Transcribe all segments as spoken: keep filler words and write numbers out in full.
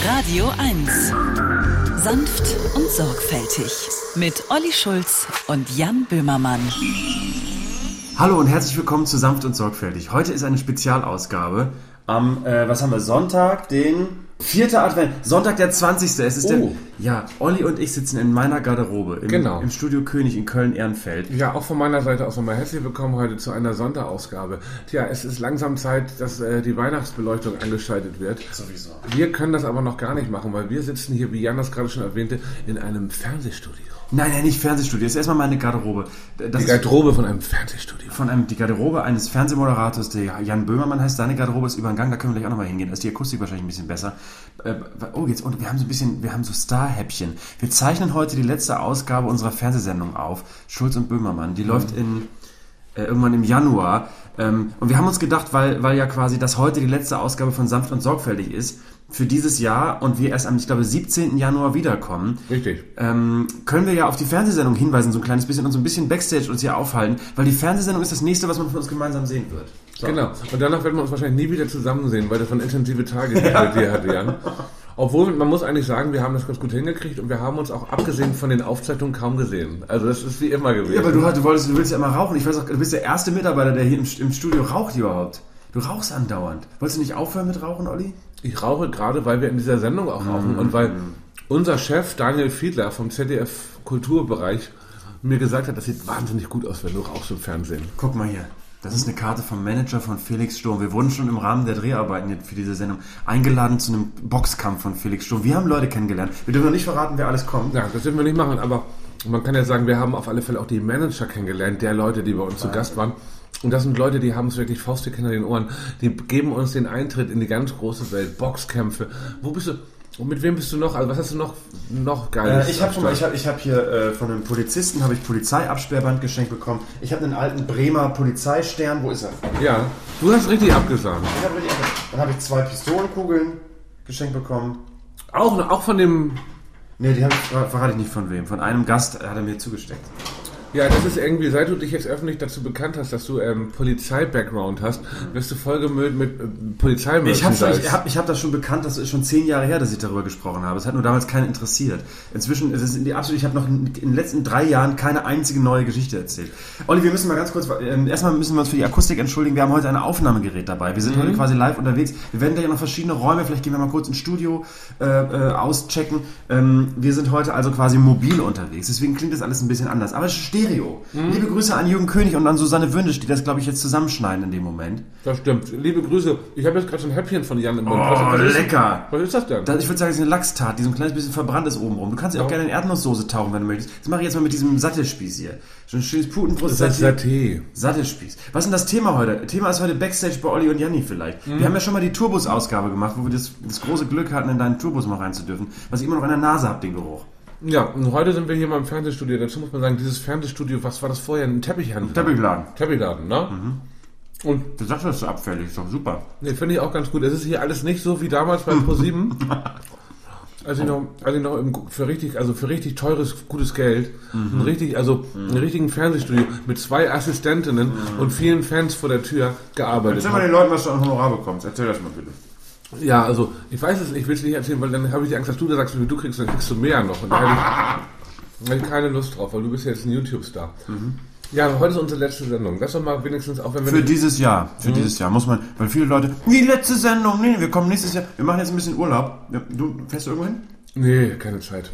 Radio eins. Sanft und sorgfältig. Mit Olli Schulz und Jan Böhmermann. Hallo und herzlich willkommen zu Sanft und sorgfältig. Heute ist eine Spezialausgabe am, äh, was haben wir, Sonntag, den vierten Advent. Sonntag der zwanzigste Es ist Oh. der, ja, Olli und ich sitzen in meiner Garderobe im, Genau. im Studio König in Köln-Ehrenfeld. Ja, auch von meiner Seite aus nochmal herzlich willkommen heute zu einer Sonderausgabe. Tja, es ist langsam Zeit, dass äh, die Weihnachtsbeleuchtung angeschaltet wird. Sowieso. Wir können das aber noch gar nicht machen, weil wir sitzen hier, wie Jan das gerade schon erwähnte, in einem Fernsehstudio. Nein, nein, nicht Fernsehstudio. Das ist erstmal meine Garderobe. Das Die Garderobe von einem Fernsehstudio. Von einem, die Garderobe eines Fernsehmoderators, der Jan Böhmermann heißt. Seine Garderobe ist über den Gang, da können wir gleich auch nochmal hingehen. Da ist die Akustik wahrscheinlich ein bisschen besser. Äh, oh, jetzt, und wir haben so ein bisschen, wir haben so Star-Häppchen. Wir zeichnen heute die letzte Ausgabe unserer Fernsehsendung auf. Schulz und Böhmermann. Die mhm. läuft in, äh, irgendwann im Januar. Ähm, und wir haben uns gedacht, weil, weil ja quasi das heute die letzte Ausgabe von Sanft und sorgfältig ist, für dieses Jahr und wir erst am, ich glaube, siebzehnten Januar wiederkommen. Richtig. Ähm, können wir ja auf die Fernsehsendung hinweisen, so ein kleines bisschen und so ein bisschen Backstage uns hier aufhalten, weil die Fernsehsendung ist das nächste, was man von uns gemeinsam sehen wird. So. Genau. Und danach werden wir uns wahrscheinlich nie wieder zusammen sehen, weil das waren intensive Tage, die ja. dir hatte, Jan. Obwohl, man muss eigentlich sagen, wir haben das ganz gut hingekriegt und wir haben uns auch abgesehen von den Aufzeichnungen kaum gesehen. Also das ist wie immer gewesen. Ja, aber du, du wolltest, du willst ja immer rauchen. Ich weiß auch, du bist der erste Mitarbeiter, der hier im, im Studio raucht überhaupt. Du rauchst andauernd. Wolltest du nicht aufhören mit Rauchen, Olli? Ich rauche gerade, weil wir in dieser Sendung auch rauchen mm. und weil unser Chef Daniel Fiedler vom Z D F Kulturbereich mir gesagt hat, das sieht wahnsinnig gut aus, wenn du rauchst im Fernsehen. Guck mal hier. Das ist eine Karte vom Manager von Felix Sturm. Wir wurden schon im Rahmen der Dreharbeiten für diese Sendung eingeladen zu einem Boxkampf von Felix Sturm. Wir haben Leute kennengelernt. Wir dürfen noch nicht verraten, wer alles kommt. Ja, das dürfen wir nicht machen, aber man kann ja sagen, wir haben auf alle Fälle auch die Manager kennengelernt, der Leute, die bei uns zu Gast waren. Und das sind Leute, die haben es wirklich faustdick hinter den Ohren. Die geben uns den Eintritt in die ganz große Welt. Boxkämpfe. Wo bist du? Und mit wem bist du noch? Also was hast du noch noch Geiles? Äh, ich habe ich hab, ich hab hier äh, von einem Polizisten habe ich Polizeiabsperrband geschenkt bekommen. Ich habe einen alten Bremer Polizeistern. Wo ist er? Ja, du hast richtig abgesagt. Ich hab richtig abgesagt. Dann habe ich zwei Pistolenkugeln geschenkt bekommen. Auch, auch von dem... Nee, die hab ich, verrate ich nicht von wem. Von einem Gast hat er mir zugesteckt. Ja, das ist irgendwie, seit du dich jetzt öffentlich dazu bekannt hast, dass du ähm, Polizei-Background hast, wirst du vollgemüllt mit äh, Polizeimerchandise. Ich habe ich hab, ich hab das schon bekannt, das ist schon zehn Jahre her, dass ich darüber gesprochen habe. Es hat nur damals keinen interessiert. Inzwischen ist es in die absolut, ich habe noch in, in den letzten drei Jahren keine einzige neue Geschichte erzählt. Olli, wir müssen mal ganz kurz, äh, erstmal müssen wir uns für die Akustik entschuldigen. Wir haben heute ein Aufnahmegerät dabei. Wir sind mhm. heute quasi live unterwegs. Wir werden gleich noch verschiedene Räume, vielleicht gehen wir mal kurz ins Studio äh, äh, auschecken. Ähm, wir sind heute also quasi mobil unterwegs. Deswegen klingt das alles ein bisschen anders. Aber es steht Stereo. Mhm. Liebe Grüße an Jürgen König und an Susanne Wündisch, die das, glaube ich, jetzt zusammenschneiden in dem Moment. Das stimmt. Liebe Grüße. Ich habe jetzt gerade so ein Häppchen von Jan im Mund. Oh, was, was lecker. Ist, was ist das denn? Das, ich würde sagen, es ist eine Lachstat, die so ein kleines bisschen verbrannt ist obenrum. Du kannst ja auch gerne in Erdnusssoße tauchen, wenn du möchtest. Das mache ich jetzt mal mit diesem Sattelspieß hier. So ein schönes Putenbrust. Das ist Saté. Sattelspieß. Was ist denn das Thema heute? Thema ist heute Backstage bei Olli und Janni vielleicht. Mhm. Wir haben ja schon mal die Tourbus-Ausgabe gemacht, wo wir das, das große Glück hatten, in deinen Tourbus mal rein zu dürfen. Was ich immer noch in der Nase habe, den Geruch. Ja, und heute sind wir hier mal im Fernsehstudio. Dazu muss man sagen, dieses Fernsehstudio, was war das vorher? Ein Teppichhandel? Teppichladen. Teppichladen, ne? Mhm. Und du sagst, das ist so abfällig, ist doch super. Ne, finde ich auch ganz gut. Es ist hier alles nicht so wie damals bei ProSieben. Als ich noch, als ich noch im, für richtig, also für richtig teures, gutes Geld, mhm. ein richtig, also mhm. einen richtigen Fernsehstudio mit zwei Assistentinnen mhm. und vielen Fans vor der Tür gearbeitet. Erzähl mal den Leuten, was du an Honorar bekommst. Erzähl das mal bitte. Ja, also, ich weiß es, ich will es nicht erzählen, weil dann habe ich die Angst, dass du da sagst, wie viel du kriegst, dann kriegst du mehr noch. Und da hätte ich, da hätte ich keine Lust drauf, weil du bist ja jetzt ein YouTube-Star. Mhm. Ja, heute ist unsere letzte Sendung. Lass doch mal wenigstens auch, wenn wir... Für dieses Jahr, für mhm. dieses Jahr muss man, weil viele Leute, die letzte Sendung, nee, wir kommen nächstes Jahr, wir machen jetzt ein bisschen Urlaub. Du, fährst du irgendwo hin? Nee, keine Zeit.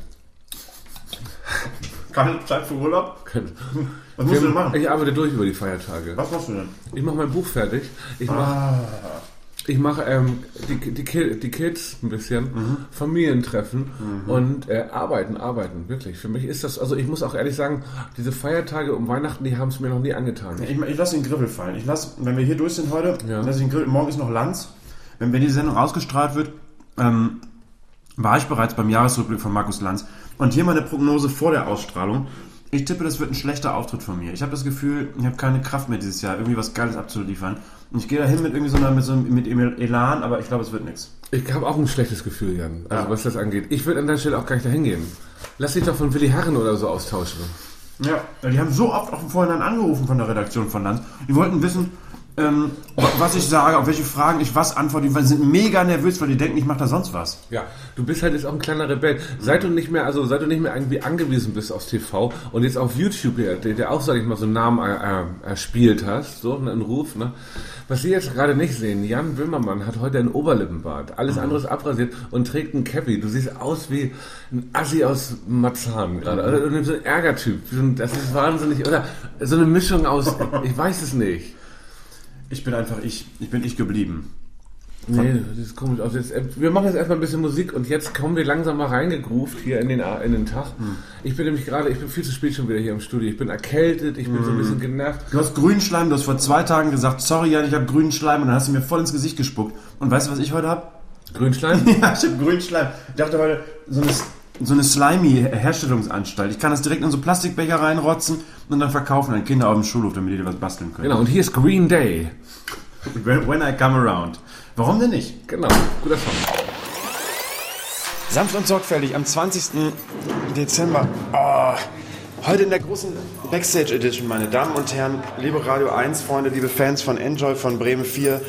Keine Zeit für Urlaub? Keine. Was musst du denn machen? Ich arbeite durch über die Feiertage. Was machst du denn? Ich mache mein Buch fertig. Ich mache... Ah. Ich mache ähm, die, die, die Kids ein bisschen, mhm. Familientreffen mhm. und äh, arbeiten, arbeiten, wirklich. Für mich ist das, also ich muss auch ehrlich sagen, diese Feiertage um Weihnachten, die haben es mir noch nie angetan. Ich, ich lasse den Griffel fallen. Ich lasse, wenn wir hier durch sind heute, ja. lasse ich den Griffel, morgen ist noch Lanz. Wenn, wenn diese Sendung ausgestrahlt wird, ähm, war ich bereits beim Jahresrückblick von Markus Lanz. Und hier meine Prognose vor der Ausstrahlung. Ich tippe, das wird ein schlechter Auftritt von mir. Ich habe das Gefühl, ich habe keine Kraft mehr dieses Jahr, irgendwie was Geiles abzuliefern. Und ich gehe da hin mit irgendwie so einer, mit so einem, mit Elan, aber ich glaube, es wird nichts. Ich habe auch ein schlechtes Gefühl, Jan, also ja. was das angeht. Ich würde an der Stelle auch gar nicht dahin gehen. Lass dich doch von Willi Herren oder so austauschen. Ja, die haben so oft auch im Vorhinein angerufen von der Redaktion von Lanz. Die wollten wissen, ähm, was ich sage, auf welche Fragen ich was antworte. Die sind mega nervös, weil die denken, ich mache da sonst was. Ja, du bist halt jetzt auch ein kleiner Rebell. Seit du nicht mehr, also seit du nicht mehr irgendwie angewiesen bist aufs T V und jetzt auf YouTube, der, der auch, sag ich mal, so einen Namen äh, erspielt hast, so einen Ruf, ne? Was Sie jetzt gerade nicht sehen, Jan Böhmermann hat heute ein Oberlippenbart, alles mhm. andere ist abrasiert und trägt einen Cappy. Du siehst aus wie ein Assi aus Marzahn gerade, oder so ein Ärgertyp. Das ist wahnsinnig, oder so eine Mischung aus, ich weiß es nicht. Ich bin einfach ich, ich bin ich geblieben. Nee, das ist komisch aus. Jetzt, wir machen jetzt erstmal ein bisschen Musik und jetzt kommen wir langsam mal reingegroovt hier in den, in den Tag. Hm. Ich bin nämlich gerade, ich bin viel zu spät schon wieder hier im Studio. Ich bin erkältet, ich bin hm. so ein bisschen genervt. Du hast Grünschleim, du hast vor zwei Tagen gesagt, sorry Jan, ich habe Grünschleim und dann hast du mir voll ins Gesicht gespuckt. Und weißt du, was ich heute habe? Grünschleim? Ja, ich habe Grünschleim. Ich dachte heute, so eine, so eine Slimy-Herstellungsanstalt. Ich kann das direkt in so Plastikbecher reinrotzen und dann verkaufen an Kinder auf dem Schulhof, damit die was basteln können. Genau, und hier ist Green Day. When, when I come around. Warum denn nicht? Genau, guter Song. Sanft und sorgfältig am zwanzigsten Dezember. Oh, heute in der großen Backstage Edition, meine Damen und Herren, liebe Radio eins Freunde, liebe Fans von Enjoy, von Bremen vier.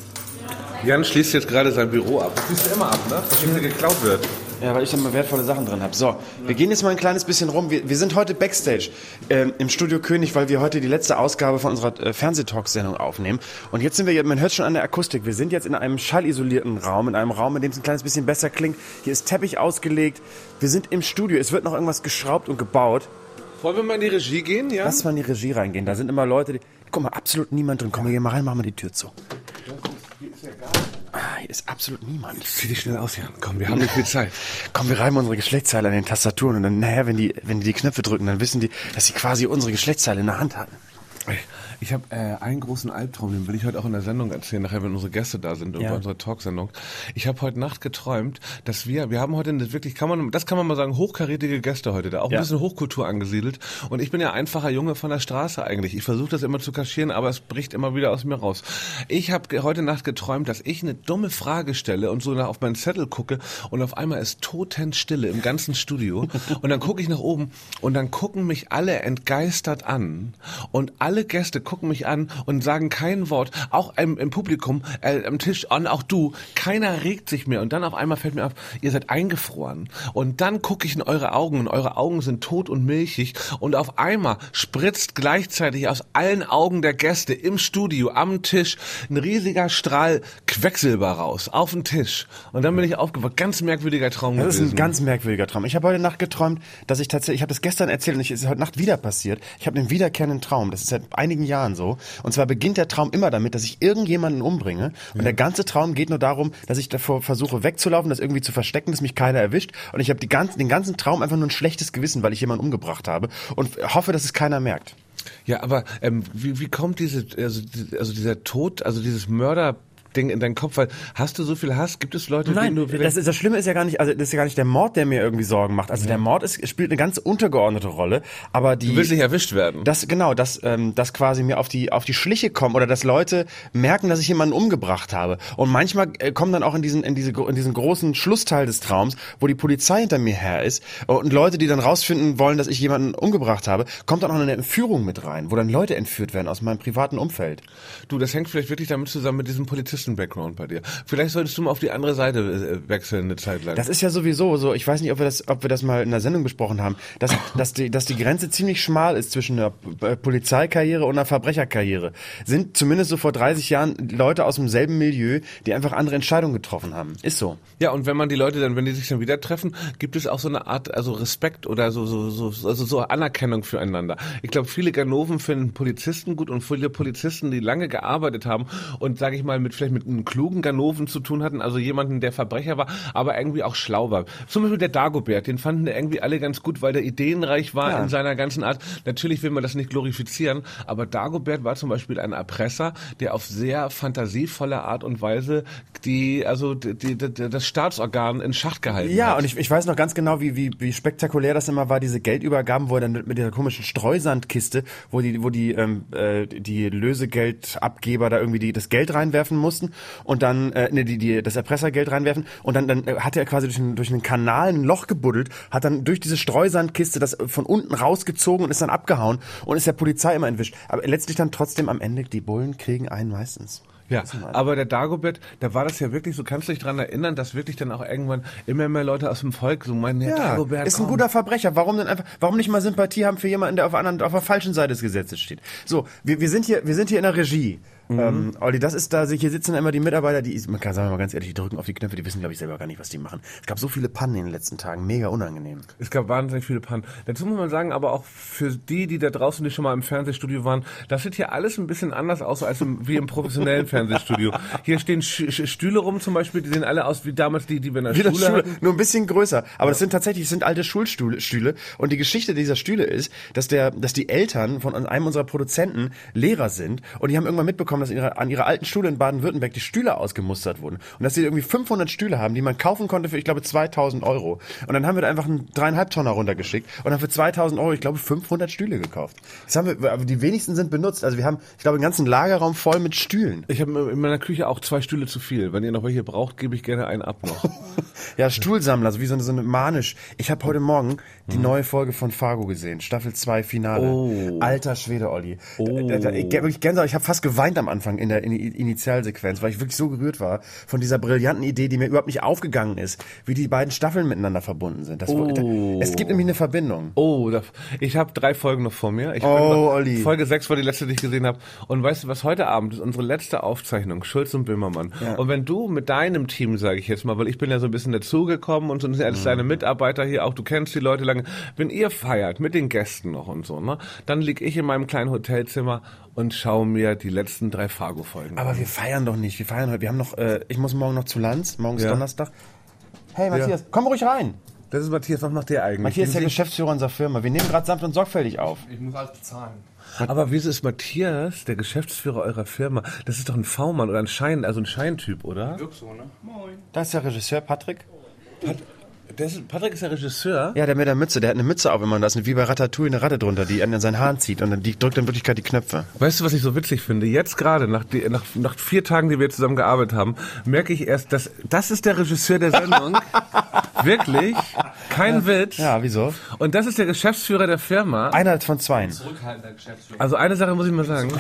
Jan schließt jetzt gerade sein Büro ab. Das schließt du immer ab, ne? Was ihm geklaut wird. Ja, weil ich da mal wertvolle Sachen drin habe. So, wir gehen jetzt mal ein kleines bisschen rum. Wir, wir sind heute Backstage ähm, im Studio König, weil wir heute die letzte Ausgabe von unserer äh, Fernsehtalk-Sendung aufnehmen. Und jetzt sind wir, man hört schon an der Akustik, wir sind jetzt in einem schallisolierten Raum, in einem Raum, in dem es ein kleines bisschen besser klingt. Hier ist Teppich ausgelegt. Wir sind im Studio. Es wird noch irgendwas geschraubt und gebaut. Wollen wir mal in die Regie gehen, ja? Lass mal in die Regie reingehen. Da sind immer Leute, die... Guck mal, absolut niemand drin. Komm, wir gehen mal rein, machen wir die Tür zu. Hier ist ja gar Ah, hier ist absolut niemand. Zieh dich schnell aus, Jan. Komm, wir haben nicht viel Zeit. Komm, wir reiben unsere Geschlechtsteile an den Tastaturen und dann, naja, wenn die, wenn die die Knöpfe drücken, dann wissen die, dass sie quasi unsere Geschlechtsteile in der Hand hatten. Ich habe äh, einen großen Albtraum, den will ich heute auch in der Sendung erzählen, nachher, wenn unsere Gäste da sind, ja. bei unserer Talksendung. Ich habe heute Nacht geträumt, dass wir, wir haben heute eine wirklich, kann man, das kann man mal sagen, hochkarätige Gäste heute da, auch ja. ein bisschen Hochkultur angesiedelt. Und ich bin ja einfacher Junge von der Straße eigentlich. Ich versuche das immer zu kaschieren, aber es bricht immer wieder aus mir raus. Ich habe heute Nacht geträumt, dass ich eine dumme Frage stelle und so auf meinen Zettel gucke und auf einmal ist Totenstille im ganzen Studio und dann gucke ich nach oben und dann gucken mich alle entgeistert an und alle Gäste gucken mich an und sagen kein Wort, auch im, im Publikum, äh, am Tisch, an, auch du, keiner regt sich mehr und dann auf einmal fällt mir auf, ihr seid eingefroren und dann gucke ich in eure Augen und eure Augen sind tot und milchig und auf einmal spritzt gleichzeitig aus allen Augen der Gäste im Studio, am Tisch, ein riesiger Strahl Quecksilber raus, auf den Tisch und dann bin ich aufgewacht, ganz merkwürdiger Traum das gewesen. Das ist ein ganz merkwürdiger Traum. Ich habe heute Nacht geträumt, dass ich tatsächlich, ich habe das gestern erzählt und es ist heute Nacht wieder passiert, ich habe einen wiederkehrenden Traum, das ist seit einigen Jahren so. Und zwar beginnt der Traum immer damit, dass ich irgendjemanden umbringe. Und ja. der ganze Traum geht nur darum, dass ich davor versuche wegzulaufen, das irgendwie zu verstecken, dass mich keiner erwischt. Und ich habe die ganzen, den ganzen Traum einfach nur ein schlechtes Gewissen, weil ich jemanden umgebracht habe. Und hoffe, dass es keiner merkt. Ja, aber ähm, wie, wie kommt diese, also, also dieser Tod, also dieses Mörder Ding in deinen Kopf, weil hast du so viel Hass? Gibt es Leute, Nein, denen du das, ist, das Schlimme ist ja gar nicht, also das ist ja gar nicht der Mord, der mir irgendwie Sorgen macht. Also ja. der Mord ist, spielt eine ganz untergeordnete Rolle, aber die... Du willst nicht erwischt werden. Das, genau, dass, ähm, dass quasi mir auf die, auf die Schliche kommen oder dass Leute merken, dass ich jemanden umgebracht habe. Und manchmal äh, kommen dann auch in diesen, in diese, in diesen großen Schlussteil des Traums, wo die Polizei hinter mir her ist und Leute, die dann rausfinden wollen, dass ich jemanden umgebracht habe, kommt dann auch eine Entführung mit rein, wo dann Leute entführt werden aus meinem privaten Umfeld. Du, das hängt vielleicht wirklich damit zusammen mit diesem Polizisten-Background bei dir. Vielleicht solltest du mal auf die andere Seite wechseln eine Zeit lang. Das ist ja sowieso so, ich weiß nicht, ob wir das, ob wir das mal in der Sendung besprochen haben, dass, dass, die, dass die Grenze ziemlich schmal ist zwischen einer Polizeikarriere und einer Verbrecherkarriere. Sind zumindest so vor dreißig Jahren Leute aus demselben Milieu, die einfach andere Entscheidungen getroffen haben. Ist so. Ja, und wenn man die Leute dann, wenn die sich dann wieder treffen, gibt es auch so eine Art, also Respekt oder so, so, so, also so Anerkennung füreinander. Ich glaube, viele Ganoven finden Polizisten gut und viele Polizisten, die lange gearbeitet haben und, sage ich mal, mit vielleicht mit einem klugen Ganoven zu tun hatten, also jemanden, der Verbrecher war, aber irgendwie auch schlau war. Zum Beispiel der Dagobert, den fanden irgendwie alle ganz gut, weil der ideenreich war ja. in seiner ganzen Art. Natürlich will man das nicht glorifizieren, aber Dagobert war zum Beispiel ein Erpresser, der auf sehr fantasievolle Art und Weise die, also die, die, die, das Staatsorgan in Schach gehalten ja, hat. Ja, und ich, ich weiß noch ganz genau, wie, wie, wie spektakulär das immer war, diese Geldübergaben, wo er dann mit dieser komischen Streusandkiste, wo die, wo die, ähm, äh, die Lösegeldabgeber da irgendwie die, das Geld reinwerfen mussten mussten und dann äh, ne, die, die, das Erpressergeld reinwerfen und dann, dann hat er quasi durch einen, durch einen Kanal ein Loch gebuddelt, hat dann durch diese Streusandkiste das von unten rausgezogen und ist dann abgehauen und ist der Polizei immer entwischt. Aber letztlich dann trotzdem am Ende, die Bullen kriegen einen meistens. Ja, aber der Dagobert, da war das ja wirklich so, kannst du dich daran erinnern, dass wirklich dann auch irgendwann immer mehr Leute aus dem Volk so meinen, ja, Dagobert, ist ein komm. guter Verbrecher. Warum denn einfach, warum nicht mal Sympathie haben für jemanden, der auf der anderen, auf der falschen Seite des Gesetzes steht? So, wir, wir sind hier, wir sind hier in der Regie. Mhm. Ähm, Olli, das ist da, hier sitzen immer die Mitarbeiter, die, man kann sagen wir mal ganz ehrlich, die drücken auf die Knöpfe, die wissen, glaube ich, selber gar nicht, was die machen. Es gab so viele Pannen in den letzten Tagen, mega unangenehm. Es gab wahnsinnig viele Pannen. Dazu muss man sagen, aber auch für die, die da draußen, die schon mal im Fernsehstudio waren, das sieht hier alles ein bisschen anders aus als im, wie im professionellen Fernsehstudio. Hier stehen Sch- Stühle rum zum Beispiel, die sehen alle aus wie damals die, die wir in der wie Schule, Schule hatten. Nur ein bisschen größer. Aber ja. Das sind tatsächlich, das sind alte Schulstühle. Stühle. Und die Geschichte dieser Stühle ist, dass der, dass die Eltern von einem unserer Produzenten Lehrer sind und die haben irgendwann mitbekommen, dass ihre, an ihrer alten Schule in Baden-Württemberg die Stühle ausgemustert wurden. Und dass sie irgendwie fünfhundert Stühle haben, die man kaufen konnte für, ich glaube, zweitausend Euro. Und dann haben wir da einfach einen dreieinhalb Tonner runtergeschickt und dann für zweitausend Euro, ich glaube, fünfhundert Stühle gekauft. Das haben wir, aber die wenigsten sind benutzt. Also wir haben, ich glaube, einen ganzen Lagerraum voll mit Stühlen. Ich habe in meiner Küche auch zwei Stühle zu viel. Wenn ihr noch welche braucht, gebe ich gerne einen ab noch. Ja, Stuhlsammler, so wie so eine, so eine manisch. Ich habe heute Morgen die hm. neue Folge von Fargo gesehen. Staffel zwei, Finale. Oh. Alter Schwede, Olli. Oh. Da, da, ich, wirklich Gänsehaut. Ich habe fast geweint am Anfang in der in die Initialsequenz, weil ich wirklich so gerührt war von dieser brillanten Idee, die mir überhaupt nicht aufgegangen ist, wie die beiden Staffeln miteinander verbunden sind. Das, oh. da, es gibt nämlich eine Verbindung. Oh, da, ich habe drei Folgen noch vor mir. Ich oh, noch, Olli. Folge sechs war die letzte, die ich gesehen habe. Und weißt du was, heute Abend ist unsere letzte Aufzeichnung, Schulz und Böhmermann. Ja. Und wenn du mit deinem Team, sage ich jetzt mal, weil ich bin ja so ein bisschen dazugekommen und so sind als mhm. deine Mitarbeiter hier, auch du kennst die Leute lange, wenn ihr feiert mit den Gästen noch und so, ne, dann lieg ich in meinem kleinen Hotelzimmer und schaue mir die letzten drei Fargo-Folgen Aber an. wir feiern doch nicht. Wir feiern heute. Wir haben noch, äh, ich muss morgen noch zu Lanz. Morgen ist ja. Donnerstag. Hey, Matthias, ja. komm ruhig rein. Das ist Matthias, was macht der eigentlich? Matthias ist der Geschäftsführer unserer Firma. Wir nehmen gerade sanft und sorgfältig auf. Ich muss alles bezahlen. Aber wieso ist Matthias der Geschäftsführer eurer Firma? Das ist doch ein V-Mann oder ein Schein, also ein Scheintyp, oder? Wirkt so, ne? Moin. Da ist der Regisseur Patrick. Pat- Der ist, Patrick ist der Regisseur? Ja, der mit der Mütze, der hat eine Mütze auf immer, da ist wie bei Ratatouille eine Ratte drunter, die an seinen Haaren zieht und dann, die drückt dann in Wirklichkeit die Knöpfe. Weißt du, was ich so witzig finde? Jetzt gerade, nach, die, nach, nach vier Tagen, die wir zusammen gearbeitet haben, merke ich erst, dass das ist der Regisseur der Sendung. Wirklich? Kein ja. Witz. Ja, wieso? Und das ist der Geschäftsführer der Firma. Einer von zweien. Zurückhaltender Geschäftsführer. Also eine Sache muss ich mal sagen.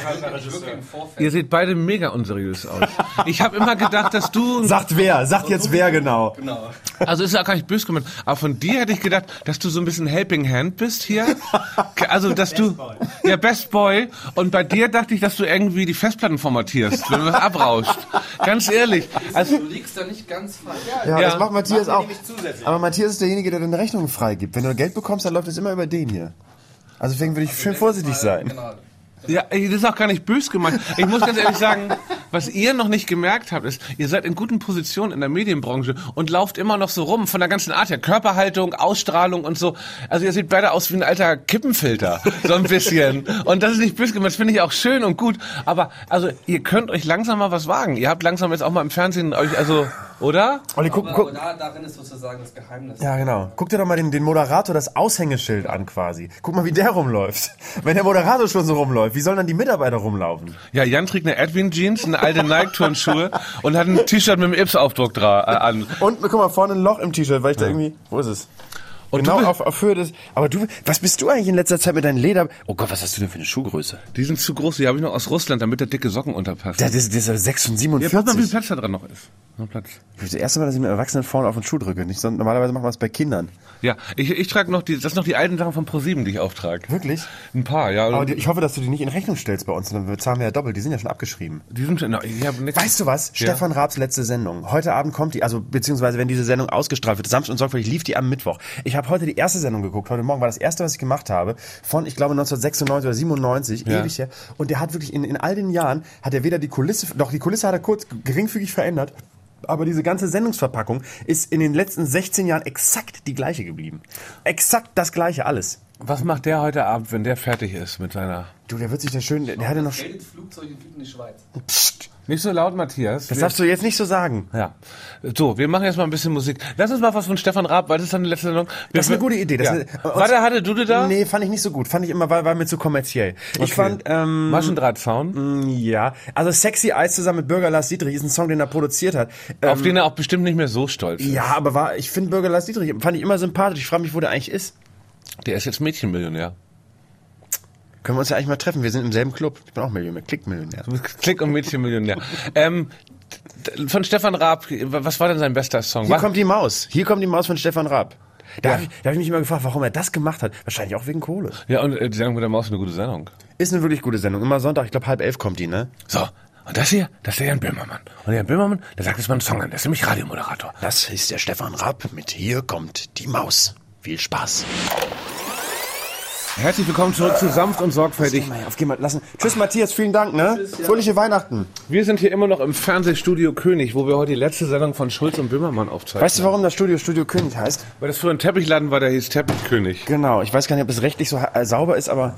Ihr seht beide mega unseriös aus. Ich habe immer gedacht, dass du... Sagt wer, sagt jetzt wer genau. Genau. Also ist ja gar nicht böse gemeint. Aber von dir hätte ich gedacht, dass du so ein bisschen Helping Hand bist hier. Also, dass du... Ja, Best Boy. Und bei dir dachte ich, dass du irgendwie die Festplatten formatierst, wenn du was abrauscht. Ganz ehrlich. Also, Du liegst da nicht ganz falsch. Ja, Ja. das macht Matthias Macht er auch. nämlich zusätzlich. Aber Matthias ist derjenige, der deine Rechnungen freigibt. Wenn du Geld bekommst, dann läuft es immer über den hier. Also deswegen würde ich schön vorsichtig sein. Genau. ja, das ist auch gar nicht böse gemeint. Ich muss ganz ehrlich sagen, was ihr noch nicht gemerkt habt, ist, ihr seid in guten Positionen in der Medienbranche und lauft immer noch so rum, von der ganzen Art her. Körperhaltung, Ausstrahlung und so. Also ihr seht beide aus wie ein alter Kippenfilter. So ein bisschen. Und das ist nicht böse gemeint, das finde ich auch schön und gut. Aber, also, ihr könnt euch langsam mal was wagen. Ihr habt langsam jetzt auch mal im Fernsehen euch, also, oder? Olli, guck, Aber, guck. aber da, darin ist sozusagen das Geheimnis. Ja, genau. Guck dir doch mal den, den Moderator das Aushängeschild an quasi. Guck mal, wie der rumläuft. Wenn der Moderator schon so rumläuft, wie sollen dann die Mitarbeiter rumlaufen? Ja, Jan trägt eine Edwin-Jeans, eine alte Nike-Turnschuhe und hat ein T-Shirt mit dem Ips-Aufdruck dra- äh, an. Und guck mal, vorne ein Loch im T-Shirt, weil ich da irgendwie... Wo ist es? Und genau du- auf, auf Höhe des... Aber du, was bist du eigentlich in letzter Zeit mit deinen Leder... Oh Gott, was hast du denn für eine Schuhgröße? Die sind zu groß, die habe ich noch aus Russland, damit der dicke Socken unterpasst. Das ist, das ist sechs und Ja, pass mal, wie viel siebenundvierzig. Platz da dran noch ist. Noch Platz. Das erste Mal, dass ich mit Erwachsenen vorne auf den Schuh drücke. Nicht so, normalerweise machen wir es bei Kindern. Ja, ich, ich trage noch die, das sind noch die alten Sachen von ProSieben, die ich auftrage. Wirklich? Ein paar, ja. Aber die, ich hoffe, dass du die nicht in Rechnung stellst bei uns. Dann bezahlen wir ja doppelt. Die sind ja schon abgeschrieben. die sind schon, no, ich hab nix. Weißt du was? Ja. Stefan Raabs letzte Sendung. Heute Abend kommt die, also beziehungsweise wenn diese Sendung ausgestrahlt wird, sanft und sorgfältig, lief die am Mittwoch. Ich habe heute die erste Sendung geguckt. Heute Morgen war das erste, was ich gemacht habe. Von, ich glaube, neunzehnhundertsechsundneunzig oder siebenundneunzig. Ja. Ewig her. Und der hat wirklich in, in all den Jahren, hat er weder die Kulisse, doch die Kulisse hat er kurz geringfügig verändert. Aber diese ganze Sendungsverpackung ist in den letzten sechzehn Jahren exakt die gleiche geblieben. Exakt das gleiche, alles. Was macht der heute Abend, wenn der fertig ist mit seiner... Du, der wird sich da schön, der, der hat ja noch... Geld ins Flugzeug und fliegt in die Schweiz. Psst, Nicht so laut, Matthias. Das Wir- darfst du jetzt nicht so sagen. Ja. So, wir machen jetzt mal ein bisschen Musik. Lass uns mal was von Stefan Raab, weil das ist dann die letzte Sendung. Das ist eine gute Idee. Das Ja. ist eine, Warte, hatte du da? Nee, fand ich nicht so gut. Fand ich immer, war, war mir zu kommerziell. Ich Okay. fand, ähm, Maschendrahtzaun, ja, also Sexy Eyes zusammen mit Bürger Lars Dietrich ist ein Song, den er produziert hat. Ähm, auf den er auch bestimmt nicht mehr so stolz ist. ja, aber war, ich finde Bürger Lars Dietrich, fand ich immer sympathisch. Ich frage mich, wo der eigentlich ist. Der ist jetzt Mädchenmillionär. Können wir uns ja eigentlich mal treffen. Wir sind im selben Club. Ich bin auch Millionär, Klick-Millionär. Klick und Mädchenmillionär. ähm, d- von Stefan Raab, was war denn sein bester Song? Hier Was? kommt die Maus. Hier kommt die Maus von Stefan Raab. Da habe ich, da hab ich mich immer gefragt, warum er das gemacht hat. Wahrscheinlich auch wegen Kohle. Ja, und äh, die Sendung mit der Maus ist eine gute Sendung. Ist eine wirklich gute Sendung. Immer Sonntag, ich glaube halb elf kommt die, ne? So, und das hier, das ist der Jan Böhmermann. Und der Jan Böhmermann, der sagt jetzt mal einen Song an, der ist nämlich Radiomoderator. Das ist der Stefan Raab mit Hier kommt die Maus. Viel Spaß. Herzlich willkommen zurück zu Sanft und Sorgfältig. Geh mal auf, geh mal lassen. Tschüss Matthias, vielen Dank, ne? Fröhliche Weihnachten. Wir sind hier immer noch im Fernsehstudio König, wo wir heute die letzte Sendung von Schulz und Böhmermann aufzeichnen. Weißt du, warum das Studio Studio König heißt? Weil das früher ein Teppichladen war, der hieß Teppichkönig. Genau, ich weiß gar nicht, ob es rechtlich so äh, sauber ist, aber...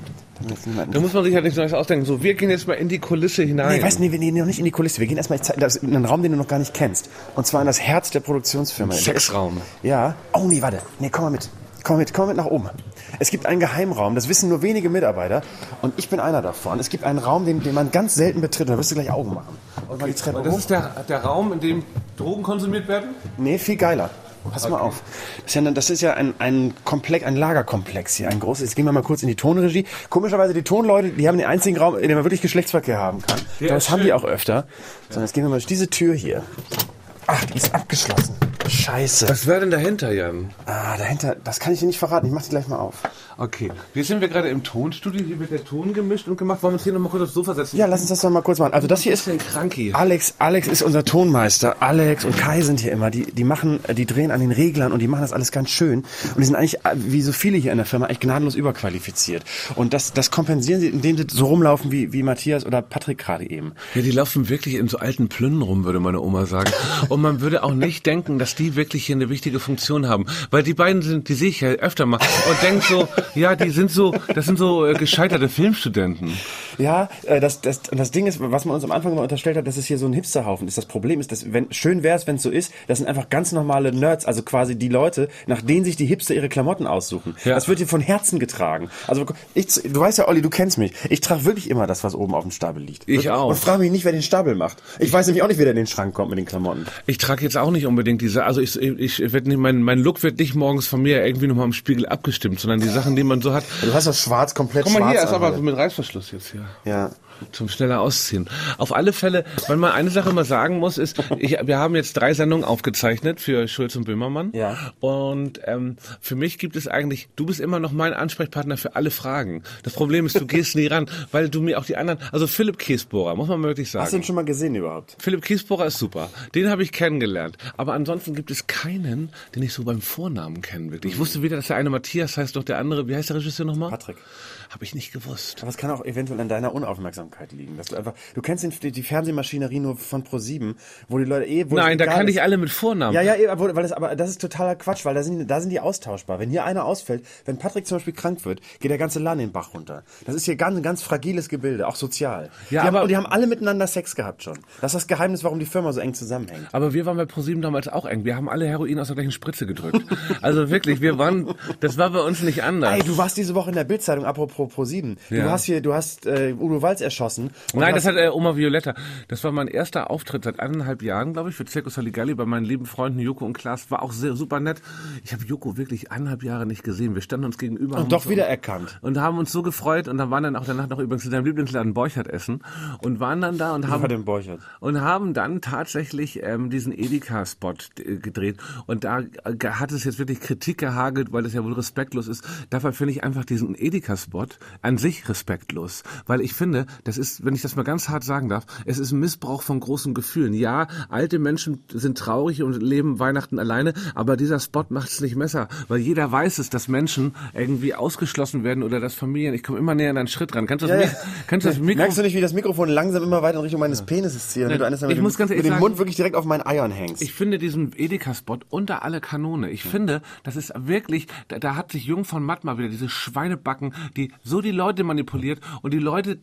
Da muss man sich halt nichts Neues ausdenken. So, wir gehen jetzt mal in die Kulisse hinein. Nee, weißt du, nee, wir gehen noch nicht in die Kulisse. Wir gehen erstmal in einen Raum, den du noch gar nicht kennst. Und zwar in das Herz der Produktionsfirma. Sexraum. Ja. Oh nee, warte. Nee, komm mal mit. Komm mit, komm mit nach oben. Es gibt einen Geheimraum, das wissen nur wenige Mitarbeiter. Und ich bin einer davon. Es gibt einen Raum, den, den man ganz selten betritt. Da wirst du gleich Augen machen. Und mal die Treppe Und das hoch. ist der, der Raum, in dem Drogen konsumiert werden? Nee, viel geiler. Pass mal auf. Das ist ja, das ist ja ein, ein Komplex, ein Lagerkomplex hier, ein großes. Jetzt gehen wir mal kurz in die Tonregie. Komischerweise, die Tonleute, die haben den einzigen Raum, in dem man wirklich Geschlechtsverkehr haben kann. Der Das ist haben schön. die auch öfter. So, jetzt gehen wir mal durch diese Tür hier. Ach, die ist abgeschlossen. Scheiße. Was wäre denn dahinter, Jan? Ah, dahinter, das kann ich dir nicht verraten. Ich mach die gleich mal auf. Okay, hier sind wir gerade im Tonstudio. Hier wird der Ton gemischt und gemacht. Wollen wir uns hier nochmal kurz aufs Sofa setzen? Ja, lass uns das doch mal kurz machen. Also das hier ist ein Kranki. Alex. Alex ist unser Tonmeister. Alex und Kai sind hier immer. Die, die machen, die drehen an den Reglern und die machen das alles ganz schön. Und die sind eigentlich, wie so viele hier in der Firma, eigentlich gnadenlos überqualifiziert. Und das, das kompensieren sie, indem sie so rumlaufen wie, wie Matthias oder Patrick gerade eben. Ja, die laufen wirklich in so alten Plünnen rum, würde meine Oma sagen. Und man würde auch nicht denken, dass die wirklich hier eine wichtige Funktion haben. Weil die beiden sind, die sehe ich ja öfter mal und denke so, ja, die sind so, das sind so äh, gescheiterte Filmstudenten. Ja, äh, das, das, und das Ding ist, was man uns am Anfang immer unterstellt hat, dass es hier so ein Hipsterhaufen ist. Das Problem ist, dass, wenn, schön wäre es, wenn es so ist, das sind einfach ganz normale Nerds, also quasi die Leute, nach denen sich die Hipster ihre Klamotten aussuchen. Ja. Das wird hier von Herzen getragen. Also ich, du weißt ja, Olli, du kennst mich. Ich trage wirklich immer das, was oben auf dem Stapel liegt. Ich und, auch. Und frage mich nicht, wer den Stapel macht. Ich weiß nämlich auch nicht, wer der in den Schrank kommt mit den Klamotten. Ich trage jetzt auch nicht unbedingt diese, also ich, ich werd nicht, mein, mein Look wird nicht morgens von mir irgendwie nochmal im Spiegel abgestimmt, sondern die Sachen, die man so hat. Du hast das schwarz, komplett Guck mal, schwarz hier ist an, aber heute. so mit Reißverschluss jetzt hier. Ja. Zum schneller ausziehen. Auf alle Fälle, wenn man eine Sache mal sagen muss, ist, ich, wir haben jetzt drei Sendungen aufgezeichnet für Schulz und Böhmermann. Ja. Und ähm, für mich gibt es eigentlich, du bist immer noch mein Ansprechpartner für alle Fragen. Das Problem ist, du gehst nie ran, weil du mir auch die anderen, also Philipp Kiesbohrer, muss man wirklich sagen. Hast du ihn schon mal gesehen überhaupt? Philipp Kiesbohrer ist super. Den habe ich kennengelernt. Aber ansonsten gibt es keinen, den ich so beim Vornamen kenne, wirklich. Ich wusste weder, dass der eine Matthias heißt, noch der andere, wie heißt der Regisseur nochmal? Patrick. Habe ich nicht gewusst. Aber es kann auch eventuell an deiner Unaufmerksamkeit liegen. Dass du einfach, du kennst den, die Fernsehmaschinerie nur von ProSieben, wo die Leute eh... Wo Nein, es da egal kann ist. ich alle mit Vornamen. Ja, ja, eh, aber, weil das, aber das ist totaler Quatsch, weil da sind, da sind die austauschbar. Wenn hier einer ausfällt, wenn Patrick zum Beispiel krank wird, geht der ganze Laden den Bach runter. Das ist hier ganz, ein ganz fragiles Gebilde, auch sozial. Ja, die aber- haben, und die haben alle miteinander Sex gehabt schon. Das ist das Geheimnis, warum die Firma so eng zusammenhängt. Aber wir waren bei ProSieben damals auch eng. Wir haben alle Heroin aus der gleichen Spritze gedrückt. Also wirklich, wir waren, das war bei uns nicht anders. Ey, du warst diese Woche in der Bildzeitung, apropos ProSieben. Ja. Du hast hier, du hast äh, Udo Walz erschossen. und Nein, du das hast, hat äh, Oma Violetta. Das war mein erster Auftritt seit eineinhalb Jahren, glaube ich, für Circus Halligalli bei meinen lieben Freunden Joko und Klaas. War auch sehr super nett. Ich habe Joko wirklich eineinhalb Jahre nicht gesehen. Wir standen uns gegenüber. haben und doch uns wieder erkannt. Und haben uns so gefreut und dann waren dann auch danach noch übrigens in deinem Lieblingsladen Borchert essen und waren dann da und haben war denn Borchert? und haben dann tatsächlich ähm, diesen Edeka-Spot äh, gedreht und da äh, hat es jetzt wirklich Kritik gehagelt, weil das ja wohl respektlos ist. Dafür finde ich einfach diesen Edeka-Spot an sich respektlos, weil ich finde, das ist, wenn ich das mal ganz hart sagen darf, es ist ein Missbrauch von großen Gefühlen. Ja, alte Menschen sind traurig und leben Weihnachten alleine, aber dieser Spot macht es nicht besser, weil jeder weiß es, dass Menschen irgendwie ausgeschlossen werden oder dass Familien, ich komme immer näher an einen Schritt ran. Kannst du das, Ja, Mi- ja. kannst du das Mikro... Merkst du nicht, wie das Mikrofon langsam immer weiter in Richtung meines Penises zieht, damit du eines Ich mit, muss dem, ganz ehrlich mit dem sagen- Mund wirklich direkt auf meinen Eiern hängst? Ich finde diesen Edeka-Spot unter alle Kanone. Ich finde, das ist wirklich, da, da hat sich Jung von Matt mal wieder diese Schweinebacken, die so die Leute manipuliert und die Leute, die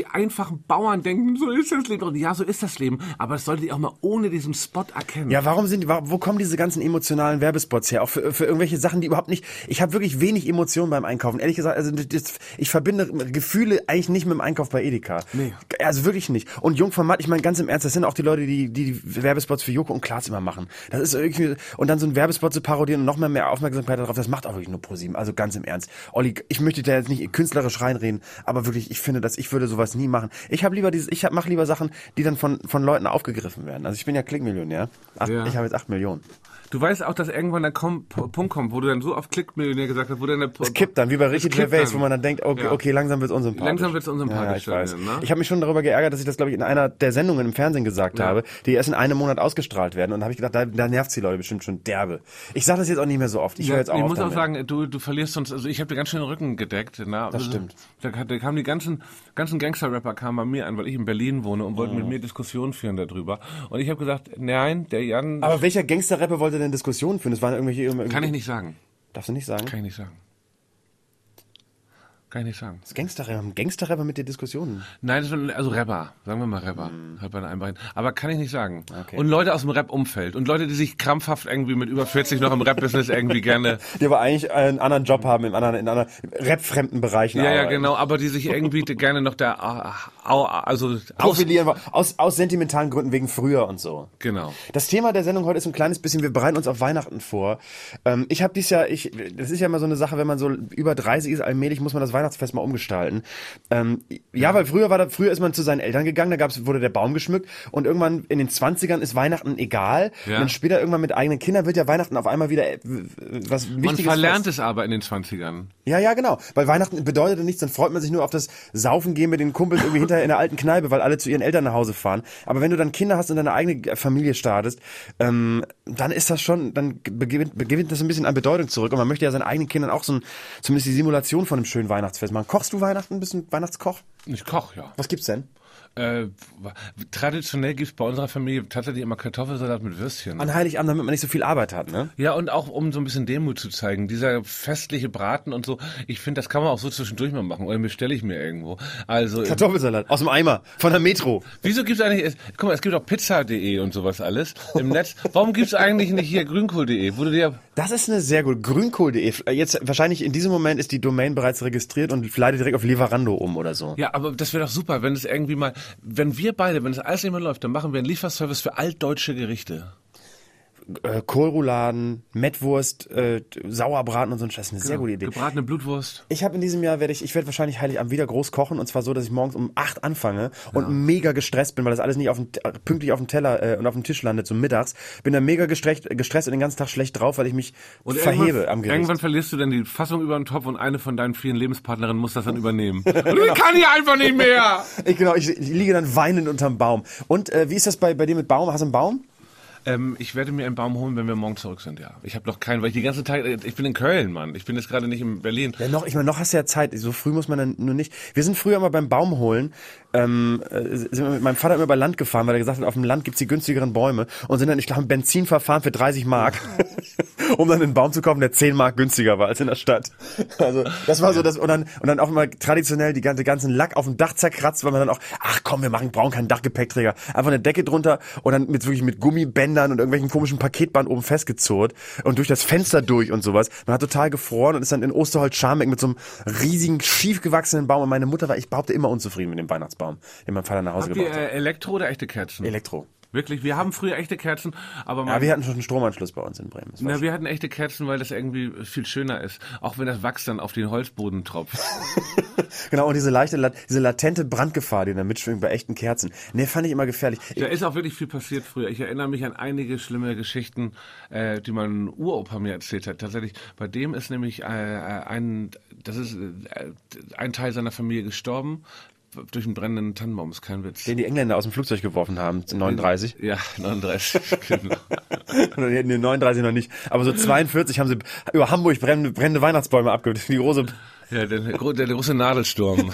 die einfachen Bauern denken, so ist das Leben. Und ja, so ist das Leben. Aber das solltet ihr auch mal ohne diesen Spot erkennen. Ja, warum sind, wo kommen diese ganzen emotionalen Werbespots her? Auch für, für irgendwelche Sachen, die überhaupt nicht, ich habe wirklich wenig Emotionen beim Einkaufen. Ehrlich gesagt, also das, ich verbinde Gefühle eigentlich nicht mit dem Einkauf bei Edeka. Nee. Also wirklich nicht. Und Jungformat, ich meine ganz im Ernst, das sind auch die Leute, die die, die Werbespots für Joko und Klaas immer machen. Das ist irgendwie, und dann so ein Werbespot zu parodieren und noch mehr, mehr Aufmerksamkeit darauf, das macht auch wirklich nur ProSieben. Also ganz im Ernst. Olli, ich möchte da jetzt nicht künstlerisch reinreden, aber wirklich, ich finde, dass ich würde sowas nie machen. Ich habe lieber dieses, ich hab, mache lieber Sachen, die dann von von Leuten aufgegriffen werden. Also ich bin ja Klickmillionär. Acht, ja. Ich habe jetzt acht Millionen. Du weißt auch, dass irgendwann der Kom- Punkt kommt, wo du dann so auf Klickmillionär gesagt hast, wo dann der Es kippt dann, wie bei Ricky Gervais, wo man dann denkt, okay, ja. okay langsam wird's unsympathisch. Langsam wird's unsympathisch. Ja, ja, ich weiß. Ne? Ich habe mich schon darüber geärgert, dass ich das, glaube ich, in einer der Sendungen im Fernsehen gesagt ja. habe, die erst in einem Monat ausgestrahlt werden. Und da habe ich gedacht, da, da nervt's die Leute bestimmt schon derbe. Ich sage das jetzt auch nicht mehr so oft. Ich, ja, höre jetzt auch ich auf muss damit. auch sagen, du, du verlierst sonst, also ich habe dir ganz schön den Rücken gedeckt. Na? Das also, stimmt. Da, da kamen die ganzen, ganzen Gangster-Rapper kamen bei mir an, weil ich in Berlin wohne und wollten oh. mit mir Diskussionen führen darüber. Und ich habe gesagt, nein, der Jan... Aber welcher Gangster-Rapper wollte denn Diskussionen führen? Das waren irgendwelche... irgendwelche Kann ich nicht sagen. Darfst du nicht sagen? Kann ich nicht sagen. Kann ich nicht sagen. Das Gangster-Rapper, Gangster-Rapper mit den Diskussionen? Nein, das waren, also Rapper, sagen wir mal Rapper. Mm. Rapper in einem Bein. Aber kann ich nicht sagen. Okay. Und Leute aus dem Rap-Umfeld. Und Leute, die sich krampfhaft irgendwie mit über vierzig noch im Rap-Business irgendwie gerne... Die aber eigentlich einen anderen Job haben, in anderen, in anderen Rap-fremden Bereichen Ja, arbeiten. ja, genau, aber die sich irgendwie gerne noch da... also profilieren, aus, aus sentimentalen Gründen, wegen früher und so. Genau. Das Thema der Sendung heute ist ein kleines bisschen, wir bereiten uns auf Weihnachten vor. Ähm, ich habe dies Jahr, ich, das ist ja immer so eine Sache, wenn man so über dreißig ist, allmählich muss man das Weihnachtsfest mal umgestalten. Ähm, ja, weil früher war da, früher ist man zu seinen Eltern gegangen, da gab's, wurde der Baum geschmückt und irgendwann in den zwanzigern ist Weihnachten egal. Ja. Und dann später irgendwann mit eigenen Kindern wird ja Weihnachten auf einmal wieder äh, was Wichtiges. Man verlernt es aber in den zwanzigern. Ja, ja, genau. Weil Weihnachten bedeutet nichts, dann freut man sich nur auf das Saufen gehen mit den Kumpels irgendwie hinterher in der alten Kneipe, weil alle zu ihren Eltern nach Hause fahren. Aber wenn du dann Kinder hast und deine eigene Familie startest, ähm, dann ist das schon, dann gewinnt, gewinnt das ein bisschen an Bedeutung zurück. Und man möchte ja seinen eigenen Kindern auch so ein, zumindest die Simulation von einem schönen Weihnachtsfest machen. Kochst du Weihnachten? Bist du ein Weihnachtskoch? Ich koche, ja. Was gibt's denn? Äh, traditionell gibt's bei unserer Familie tatsächlich immer Kartoffelsalat mit Würstchen. An Heiligabend, damit man nicht so viel Arbeit hat, ne? Ja, und auch um so ein bisschen Demut zu zeigen. Dieser festliche Braten und so, ich finde, das kann man auch so zwischendurch mal machen. Oder bestelle ich mir irgendwo. Also Kartoffelsalat aus dem Eimer, von der Metro. Wieso gibt's eigentlich, es, guck mal, es gibt auch pizza punkt de und sowas alles im Netz. Warum gibt's eigentlich nicht hier grünkohl punkt de? Wo du dir Das ist eine sehr gute, grünkohl punkt de. Jetzt, wahrscheinlich in diesem Moment ist die Domain bereits registriert und leitet direkt auf Lieferando um oder so. Ja, aber das wäre doch super, wenn es irgendwie mal, wenn wir beide, wenn es alles nicht mehr läuft, dann machen wir einen Lieferservice für altdeutsche Gerichte. Äh, Kohlrouladen, Mettwurst, äh, Sauerbraten und so ein Scheiß. Eine genau. sehr gute Idee. Gebratene Blutwurst. Ich habe in diesem Jahr, werde ich, ich werde wahrscheinlich Heiligabend wieder groß kochen und zwar so, dass ich morgens um acht anfange und ja. mega gestresst bin, weil das alles nicht auf dem, pünktlich auf dem Teller äh, und auf dem Tisch landet, so mittags. Bin dann mega gestresst, gestresst und den ganzen Tag schlecht drauf, weil ich mich und verhebe am Gericht. Irgendwann verlierst du dann die Fassung über den Topf und eine von deinen vielen Lebenspartnerinnen muss das dann übernehmen. Und genau. ich kann hier einfach nicht mehr! Ich, genau, ich, ich liege dann weinend unterm Baum. Und äh, wie ist das bei, bei dir mit Baum? Hast du einen Baum? Ähm, ich werde mir einen Baum holen, wenn wir morgen zurück sind, ja. Ich habe noch keinen, weil ich die ganze Zeit, ich bin in Köln, Mann. Ich bin jetzt gerade nicht in Berlin. Ja, noch, ich meine, noch hast du ja Zeit. So früh muss man dann nur nicht. Wir sind früher immer beim Baum holen, ähm, sind wir mit meinem Vater immer über Land gefahren, weil er gesagt hat, auf dem Land gibt's die günstigeren Bäume und sind dann, ich glaube, ein Benzinverfahren für dreißig Mark, um dann einen Baum zu kaufen, der zehn Mark günstiger war als in der Stadt. Also, das war so das, und dann, und dann auch immer traditionell die ganze, ganzen Lack auf dem Dach zerkratzt, weil man dann auch, ach komm, wir machen, brauchen keinen Dachgepäckträger. Einfach eine Decke drunter und dann mit wirklich mit Gummibändern und irgendwelchen komischen Paketband oben festgezurrt und durch das Fenster durch und sowas. Man hat total gefroren und ist dann in Osterholz-Scharmbeck mit so einem riesigen, schief gewachsenen Baum und meine Mutter war, ich behaupte, immer unzufrieden mit dem Weihnachtsbaum, den mein Vater nach Hause Habt gebracht ihr, hat. Äh, Elektro oder echte Kerzen? Elektro. Wirklich, wir haben früher echte Kerzen, aber ja, wir hatten schon einen Stromanschluss bei uns in Bremen. Na, wir hatten echte Kerzen, weil das irgendwie viel schöner ist, auch wenn das Wachs dann auf den Holzboden tropft. Genau, und diese leichte, diese latente Brandgefahr, die dann mitschwingt bei echten Kerzen. Ne, fand ich immer gefährlich. Da ist auch wirklich viel passiert früher. Ich erinnere mich an einige schlimme Geschichten, äh, die mein Uropa mir erzählt hat. Tatsächlich, bei dem ist nämlich äh, ein, das ist äh, ein Teil seiner Familie gestorben. Durch einen brennenden Tannenbaum, ist kein Witz. Den die Engländer aus dem Flugzeug geworfen haben, neununddreißig. Ja, neununddreißig, genau. Nee, neununddreißig noch nicht. Aber so zweiundvierzig haben sie über Hamburg brennende, brennende Weihnachtsbäume abgeholt. Die große... Ja, der, der, der große Nadelsturm.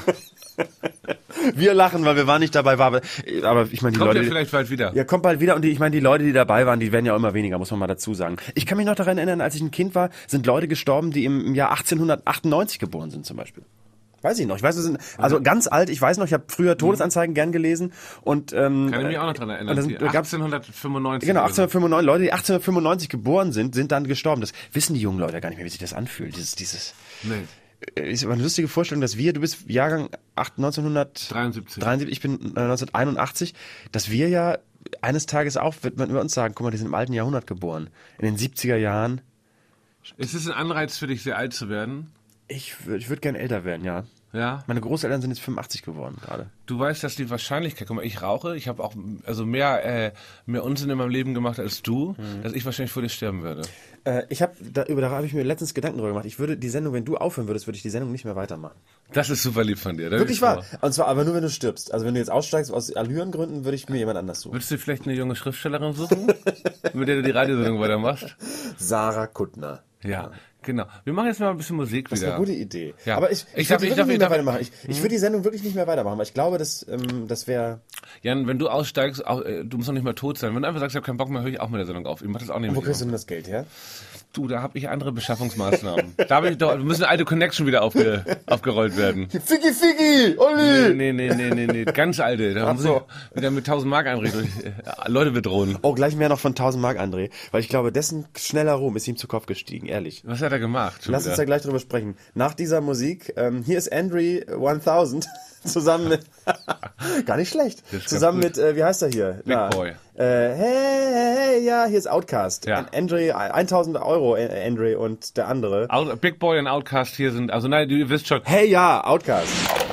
Wir lachen, weil wir waren nicht dabei, war, aber, aber ich meine, die kommt Leute... Kommt ja vielleicht bald wieder. Ja, kommt bald wieder und die, ich meine, die Leute, die dabei waren, die werden ja auch immer weniger, muss man mal dazu sagen. Ich kann mich noch daran erinnern, als ich ein Kind war, sind Leute gestorben, die im, im Jahr achtzehnhundertachtundneunzig geboren sind zum Beispiel. Weiß ich noch. Ich weiß, wir sind also ganz alt. Ich weiß noch, ich habe früher Todesanzeigen gern gelesen und ähm, Kann ich mich auch noch dran erinnern. und da sind- achtzehnhundertfünfundneunzig. Genau, oder so. achtzehnhundertfünfundneunzig. Leute, die achtzehnhundertfünfundneunzig geboren sind, sind dann gestorben. Das wissen die jungen Leute gar nicht mehr, wie sich das anfühlt. Dieses, dieses Nee. ist aber eine lustige Vorstellung, dass wir, du bist Jahrgang neunzehnhundertdreiundsiebzig, dreiundsiebzig. ich bin äh, neunzehnhunderteinundachtzig, dass wir ja eines Tages auch, wird man über uns sagen, guck mal, die sind im alten Jahrhundert geboren. In den siebziger Jahren. Ist es ein Anreiz für dich, sehr alt zu werden? Ich, wür- ich würde gern älter werden, ja. Ja. Meine Großeltern sind jetzt fünfundachtzig geworden gerade. Du weißt, dass die Wahrscheinlichkeit, guck mal, ich rauche, ich habe auch also mehr, äh, mehr Unsinn in meinem Leben gemacht als du, Mhm. dass ich wahrscheinlich vor dir sterben würde. Äh, ich habe da, über da habe ich mir letztens Gedanken drüber gemacht. Ich würde die Sendung, wenn du aufhören würdest, würde ich die Sendung nicht mehr weitermachen. Das ist super lieb von dir. Da Wirklich bin ich wahr. froh. Und zwar aber nur, wenn du stirbst. Also wenn du jetzt aussteigst aus Allürengründen, würde ich mir jemand anders suchen. Würdest du vielleicht eine junge Schriftstellerin suchen, mit der du die Radiosendung weitermachst? Sarah Kuttner. Ja, genau. Wir machen jetzt mal ein bisschen Musik Das ist wieder. eine gute Idee. Ja. Aber ich, ich, Ich würde darf- die ich wirklich darf- nicht ich mehr darf- weitermachen. Ich, ich würde die Sendung wirklich nicht mehr weitermachen, weil ich glaube, das, ähm, das wäre... Jan, wenn du aussteigst, auch, äh, du musst noch nicht mal tot sein. Wenn du einfach sagst, ich habe keinen Bock mehr, höre ich auch mit der Sendung auf. Ich mach das auch nicht Wo mehr. kriegst du denn das Geld her? Du, da habe ich andere Beschaffungsmaßnahmen. da habe ich doch, müssen alte Connection wieder aufge, aufgerollt werden. Ficky, Ficky, Olli! Nee, nee, nee, nee, nee, ganz alte. Da Ach muss so. ich wieder mit tausend Mark einreden. Äh, Leute bedrohen. Oh, gleich mehr noch von tausend Mark, André. Weil ich glaube, dessen schneller Ruhm ist ihm zu Kopf gestiegen, ehrlich. Was hat er gemacht? schon Lass uns da wieder? gleich drüber sprechen. Nach dieser Musik, ähm, hier ist Andre tausend, zusammen mit, gar nicht schlecht, Das ist zusammen ganz mit, äh, wie heißt er hier? Big Boy. Äh, hey, hey, hey, ja, hier ist Outcast. Ja. Andre, tausend Euro, äh, Andre und der andere. Out, Big Boy und Outcast hier sind, also nein, ihr wisst schon. Hey, ja, Outcast.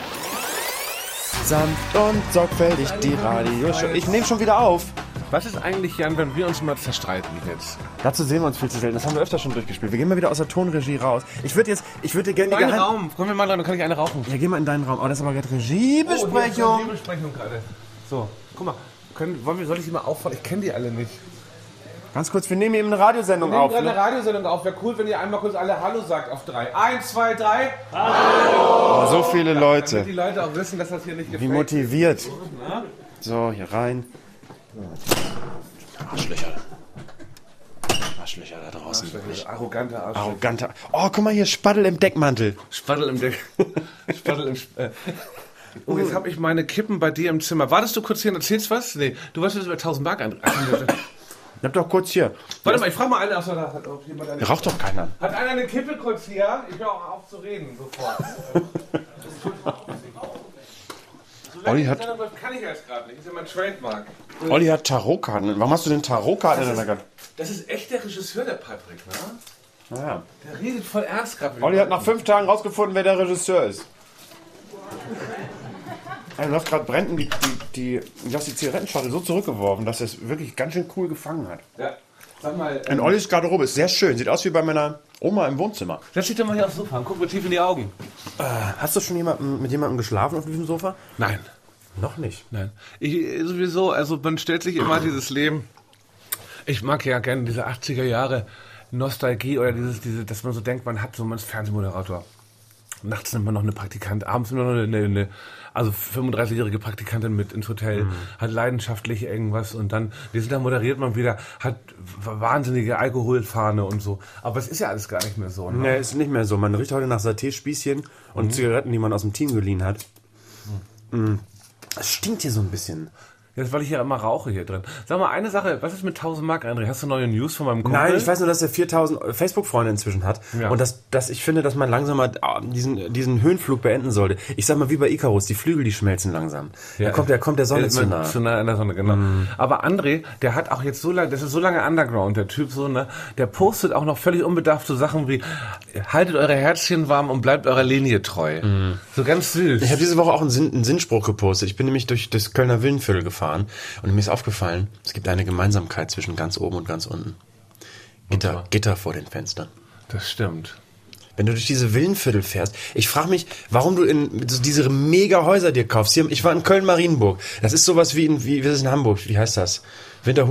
Sanft und sorgfältig die Radioshow. Ich nehme schon wieder auf. Was ist eigentlich, Jan, wenn wir uns mal zerstreiten jetzt? Dazu sehen wir uns viel zu selten. Das haben wir öfter schon durchgespielt. Wir gehen mal wieder aus der Tonregie raus. Ich würde jetzt, ich würde gerne die Einen Geheim- Raum, kommen wir mal rein, dann kann ich eine rauchen. Ja, geh mal in deinen Raum. Oh, das ist aber gerade Regiebesprechung. Oh, Besprechung gerade. So, guck mal, können, wollen wir, soll ich die mal auffallen? Ich kenne die alle nicht. Ganz kurz, wir nehmen eben eine Radiosendung auf. eine Ne? Radiosendung auf. Wäre cool, wenn ihr einmal kurz alle Hallo sagt auf drei. Eins, zwei, drei. Oh, so viele Damit Leute. die Leute auch wissen, dass das hier nicht Wie gefällt. motiviert. So, hier rein. Arschlöcher. Arschlöcher da draußen. Arroganter Arsch. Arroganter. Oh, guck mal hier, Spaddel im Deckmantel. Spaddel im Deck. Spaddel im Sp äh. Oh, jetzt habe ich meine Kippen bei dir im Zimmer. Wartest du kurz hier und erzählst was? Nee, du weißt, was über tausend Mark an. Ich hab doch kurz hier. Warte mal, ich frage mal einen, achso, da hat auch jemand eine. Raucht doch keiner. Hat einer eine Kippe kurz hier? Ich höre auch auf zu reden, sofort. Olli hat, Kann ich jetzt gerade nicht, das ist ja mein Trademark. Olli hat Tarotkarten. Warum hast du denn Tarotkarten in deiner Garten? Das ist echt der Regisseur, der Patrick, ne? Naja. Der redet voll ernst gerade. Olli hat nach fünf Tagen rausgefunden, wer der Regisseur ist. Er läuft gerade brennen, die, die, die, du hast die Zigarettenschachtel so zurückgeworfen, dass er es wirklich ganz schön cool gefangen hat. Ja. Sag mal, In ähm, Ollis Garderobe ist sehr schön. Sieht aus wie bei meiner Oma im Wohnzimmer. setz dich doch mal hier aufs Sofa und guck mir tief in die Augen. Hast du schon jemanden, mit jemandem geschlafen auf diesem Sofa? Nein. Noch nicht. Nein. Ich, sowieso, also man stellt sich immer dieses Leben. Ich mag ja gerne diese achtziger Jahre Nostalgie oder dieses, diese, dass man so denkt, man hat so man ist Fernsehmoderator. Nachts nimmt man noch eine Praktikant, abends nimmt man noch eine, eine, eine also fünfunddreißigjährige Praktikantin mit ins Hotel, mhm. hat leidenschaftlich irgendwas und dann, die sind da moderiert man wieder, hat wahnsinnige Alkoholfahne und so. Aber es ist ja alles gar nicht mehr so. Ne? Nee, ist nicht mehr so. Man riecht heute nach Saté-Spießchen und Mhm. Zigaretten, die man aus dem Team geliehen hat. Mhm. Es stinkt hier so ein bisschen. Jetzt, weil ich hier immer rauche hier drin. Sag mal, eine Sache, was ist mit tausend Mark, André? Hast du neue News von meinem Kumpel? Nein, ich weiß nur, dass er viertausend Facebook-Freunde inzwischen hat. Ja. Und dass, dass ich finde, dass man langsam mal ah, diesen, diesen Höhenflug beenden sollte. Ich sag mal, wie bei Icarus, die Flügel, die schmelzen langsam. Da kommt, der kommt der Sonne Äh, zu nah. Zu nah an der Sonne, genau. Mhm. Aber André, der hat auch jetzt so lange, das ist so lange Underground, der Typ so, ne? Der postet auch noch völlig unbedarft so Sachen wie, haltet eure Herzchen warm und bleibt eurer Linie treu. So ganz süß. Ich habe diese Woche auch einen, Sinn, einen Sinnspruch gepostet. Ich bin nämlich durch das Kölner Villenviertel gefahren und mir ist aufgefallen, es gibt eine Gemeinsamkeit zwischen ganz oben und ganz unten. Gitter, Gitter vor den Fenstern. Das stimmt. Wenn du durch diese Villenviertel fährst, ich frage mich, warum du in so diese mega Häuser dir kaufst. Hier, ich war in Köln-Marienburg. Das ist sowas wie in, wie, wie ist es in Hamburg? Wie heißt das? Winterhude?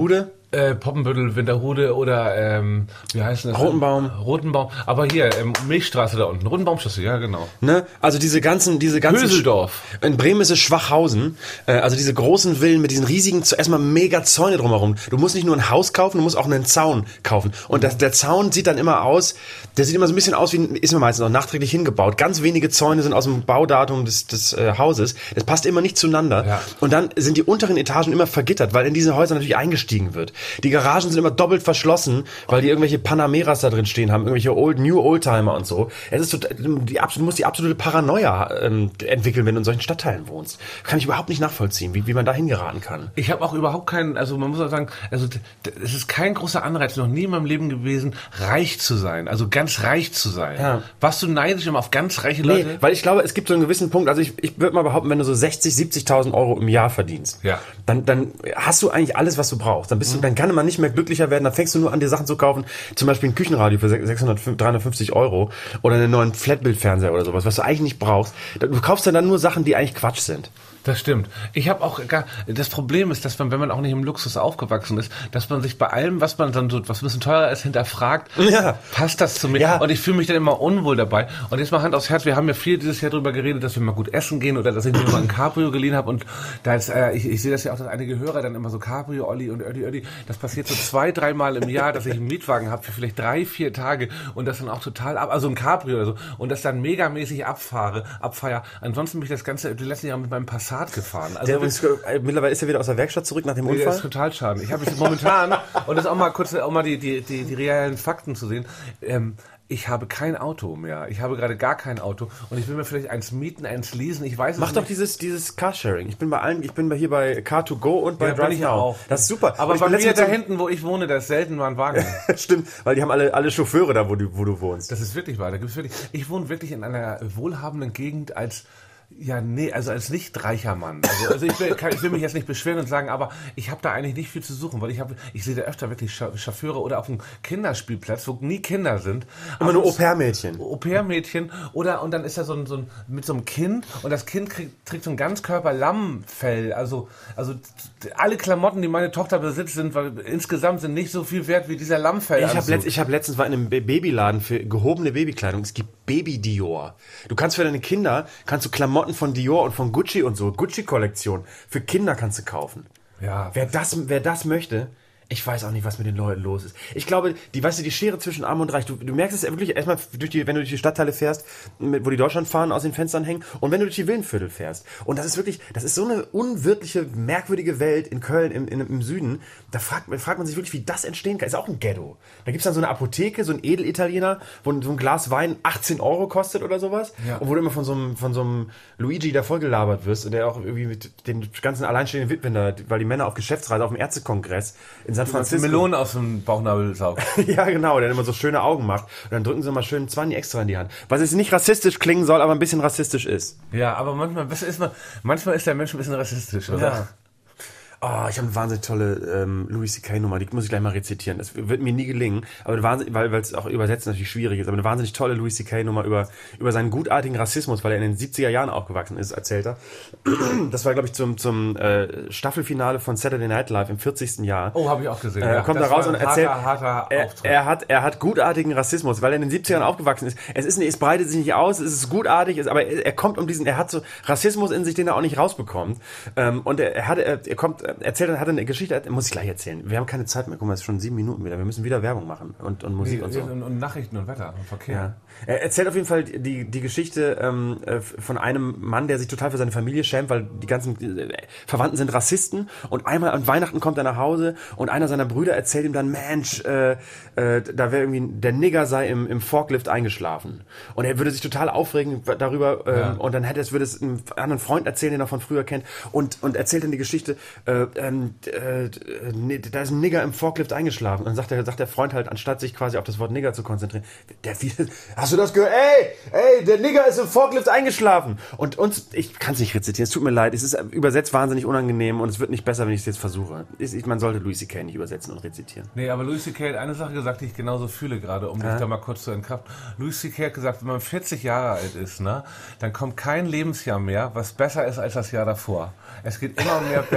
Äh, Poppenbüttel, Winterhude oder ähm, wie heißt das? Rotenbaum. Rotenbaum. Aber hier, ähm, Milchstraße da unten. Rotenbaumstraße, ja genau. Ne? Also diese ganzen, diese ganzen. Höseldorf. In Bremen ist es Schwachhausen. Äh, also diese großen Villen mit diesen riesigen, erstmal mega Zäune drumherum. Du musst nicht nur ein Haus kaufen, du musst auch einen Zaun kaufen. Und das, der Zaun sieht dann immer aus, der sieht immer so ein bisschen aus wie, ist mir meistens auch nachträglich hingebaut. Ganz wenige Zäune sind aus dem Baudatum des, des äh, Hauses. Das passt immer nicht zueinander. Ja. Und dann sind die unteren Etagen immer vergittert, weil in diese Häuser natürlich eingestiegen wird. Die Garagen sind immer doppelt verschlossen, weil die irgendwelche Panameras da drin stehen haben, irgendwelche Old New Oldtimer und so. Es ist total, die, du musst die absolute Paranoia ähm, entwickeln, wenn du in solchen Stadtteilen wohnst. Kann ich überhaupt nicht nachvollziehen, wie, wie man da hingeraten kann. Ich habe auch überhaupt keinen, also man muss auch sagen, also d- d- es ist kein großer Anreiz, noch nie in meinem Leben gewesen, reich zu sein, also ganz reich zu sein. Ja. Warst du neidisch immer auf ganz reiche Nee, Leute? weil ich glaube, es gibt so einen gewissen Punkt, also ich, ich würde mal behaupten, wenn du so sechzig, siebzigtausend Euro im Jahr verdienst, Ja. dann, dann hast du eigentlich alles, was du brauchst. Dann bist du, dann kann man nicht mehr glücklicher werden, dann fängst du nur an, dir Sachen zu kaufen, zum Beispiel ein Küchenradio für sechshundert, dreihundertfünfzig Euro oder einen neuen Flatbildfernseher oder sowas, was du eigentlich nicht brauchst. Du kaufst ja dann nur Sachen, die eigentlich Quatsch sind. Das stimmt. Ich habe auch gar, das Problem ist, dass man, wenn man auch nicht im Luxus aufgewachsen ist, dass man sich bei allem, was man dann so, was ein bisschen teurer ist, hinterfragt, Ja. passt das zu mir? Ja. Und ich fühle mich dann immer unwohl dabei. Und jetzt mal Hand aufs Herz, wir haben ja viel dieses Jahr drüber geredet, dass wir mal gut essen gehen oder dass ich mir mal ein Cabrio geliehen habe und da ist, äh, ich, ich sehe das ja auch, dass einige Hörer dann immer so Cabrio, Olli und Ödi, Ödi, das passiert so zwei, dreimal im Jahr, dass ich einen Mietwagen habe für vielleicht drei, vier Tage und das dann auch total ab, also ein Cabrio oder so und das dann megamäßig abfahre, abfeier. Ansonsten bin ich das Ganze, die letzten Jahre mit meinem Passat gefahren. Also Der übrigens, äh, mittlerweile ist er wieder aus der Werkstatt zurück nach dem Nee, Unfall. das ist total schade. Ich habe jetzt momentan, und das auch mal kurz, auch mal die, die, die, die realen Fakten zu sehen, ähm, ich habe kein Auto mehr. Ich habe gerade gar kein Auto und ich will mir vielleicht eins mieten, eins leasen. Ich weiß es Mach nicht. doch dieses, dieses Carsharing. Ich bin bei allen, ich bin bei hier bei Car to Go und bei Ja, bin Drive ich Now. auch. Das ist super. Aber Und ich bei bin mir letztens da mit hinten, wo ich wohne, da ist selten mal ein Wagen. so- Stimmt, weil die haben alle, alle Chauffeure da, wo du, wo du wohnst. Das ist wirklich wahr. Da gibt's wirklich. Ich wohne wirklich in einer wohlhabenden Gegend als ja, nee, also als nicht reicher Mann. Also, also ich, will, kann, ich will mich jetzt nicht beschweren und sagen, aber ich habe da eigentlich nicht viel zu suchen, weil ich habe, ich sehe da öfter wirklich Cha- Chauffeure oder auf dem Kinderspielplatz, wo nie Kinder sind. Immer Aber nur es- Au-pair-Mädchen. Au-pair-Mädchen oder und dann ist da so ein, so ein mit so einem Kind und das Kind kriegt, trägt so ein Ganzkörper-Lammfell. Also also t- t- alle Klamotten, die meine Tochter besitzt, sind weil, insgesamt sind nicht so viel wert wie dieser Lammfell. Ich habe letzt, ich hab letztens war in einem Ba- Babyladen für gehobene Babykleidung. Es gibt Baby Dior. Du kannst für deine Kinder, kannst du Klamotten von Dior und von Gucci und so, Gucci-Kollektion, für Kinder kannst du kaufen. Ja. Wer das, wer das möchte, ich weiß auch nicht, was mit den Leuten los ist. Ich glaube, die, weißt du, die Schere zwischen Arm und Reich, du, du merkst es ja wirklich erstmal, durch die, wenn du durch die Stadtteile fährst, mit, wo die Deutschlandfahnen aus den Fenstern hängen, und wenn du durch die Villenviertel fährst. Und das ist wirklich, das ist so eine unwirtliche, merkwürdige Welt in Köln, im, im, im Süden. Da fragt, fragt man sich wirklich, wie das entstehen kann. Ist auch ein Ghetto. Da gibt's dann so eine Apotheke, so ein Edelitaliener, wo so ein Glas Wein achtzehn Euro kostet oder sowas. Ja. Und wo du immer von so einem, von so einem Luigi da vollgelabert wirst und der auch irgendwie mit den ganzen alleinstehenden Witwen da, weil die Männer auf Geschäftsreise auf dem Ärztekongress in San Francisco. Melonen aus dem Bauchnabel saugt. Ja, genau, der immer so schöne Augen macht. Und dann drücken sie mal schön zwanzig extra in die Hand. Was jetzt nicht rassistisch klingen soll, aber ein bisschen rassistisch ist. Ja, aber manchmal ist man, manchmal ist der Mensch ein bisschen rassistisch, oder? Ja. Oh, ich habe eine wahnsinnig tolle ähm, Louis C K Nummer, die muss ich gleich mal rezitieren. Das wird mir nie gelingen, aber eine wahnsinnig, weil weil es auch übersetzen natürlich schwierig ist, aber eine wahnsinnig tolle Louis C K Nummer über über seinen gutartigen Rassismus, weil er in den siebziger Jahren aufgewachsen ist, erzählt er. Das war, glaube ich, zum zum äh, Staffelfinale von Saturday Night Live im vierzigsten Jahr. Oh, habe ich auch gesehen. Er ja. kommt Das da raus war und ein erzählt, harter, harter er, Auftritt. er hat, er hat gutartigen Rassismus, weil er in den siebzigern aufgewachsen ist. Es ist nicht, es breitet sich nicht aus, es ist gutartig, es, aber er, er kommt um diesen, er hat so Rassismus in sich, den er auch nicht rausbekommt. Ähm, und er, er hat, er, er kommt, erzählt, er hat eine Geschichte, muss ich gleich erzählen. Wir haben keine Zeit mehr, guck mal, es ist schon sieben Minuten wieder. Wir müssen wieder Werbung machen und, und Musik Nee, und so. und, und Nachrichten und Wetter und Verkehr. Ja. Er erzählt auf jeden Fall die, die Geschichte ähm, äh, von einem Mann, der sich total für seine Familie schämt, weil die ganzen äh, Verwandten sind Rassisten und einmal an Weihnachten kommt er nach Hause und einer seiner Brüder erzählt ihm dann, Mensch, äh, äh, da wäre irgendwie, der Nigger sei im, im Forklift eingeschlafen. Und er würde sich total aufregen darüber ähm, Ja. und dann hätte es, würde es einem anderen Freund erzählen, den er von früher kennt und, und erzählt dann die Geschichte, äh, ähm, äh, nee, da ist ein Nigger im Forklift eingeschlafen. Und dann sagt der, sagt der Freund halt, anstatt sich quasi auf das Wort Nigger zu konzentrieren, der, wie, hast du das gehört? Ey, ey, der Nigger ist im Forklift eingeschlafen. Und uns, ich kann es nicht rezitieren, es tut mir leid, es ist übersetzt wahnsinnig unangenehm und es wird nicht besser, wenn ich es jetzt versuche. Ich, ich, man sollte Louis C K nicht übersetzen und rezitieren. Nee, aber Louis C K hat eine Sache gesagt, die ich genauso fühle gerade, um dich da mal kurz zu entkraften. Louis C K hat gesagt, wenn man vierzig Jahre alt ist, ne, dann kommt kein Lebensjahr mehr, was besser ist als das Jahr davor. Es geht immer mehr bergab.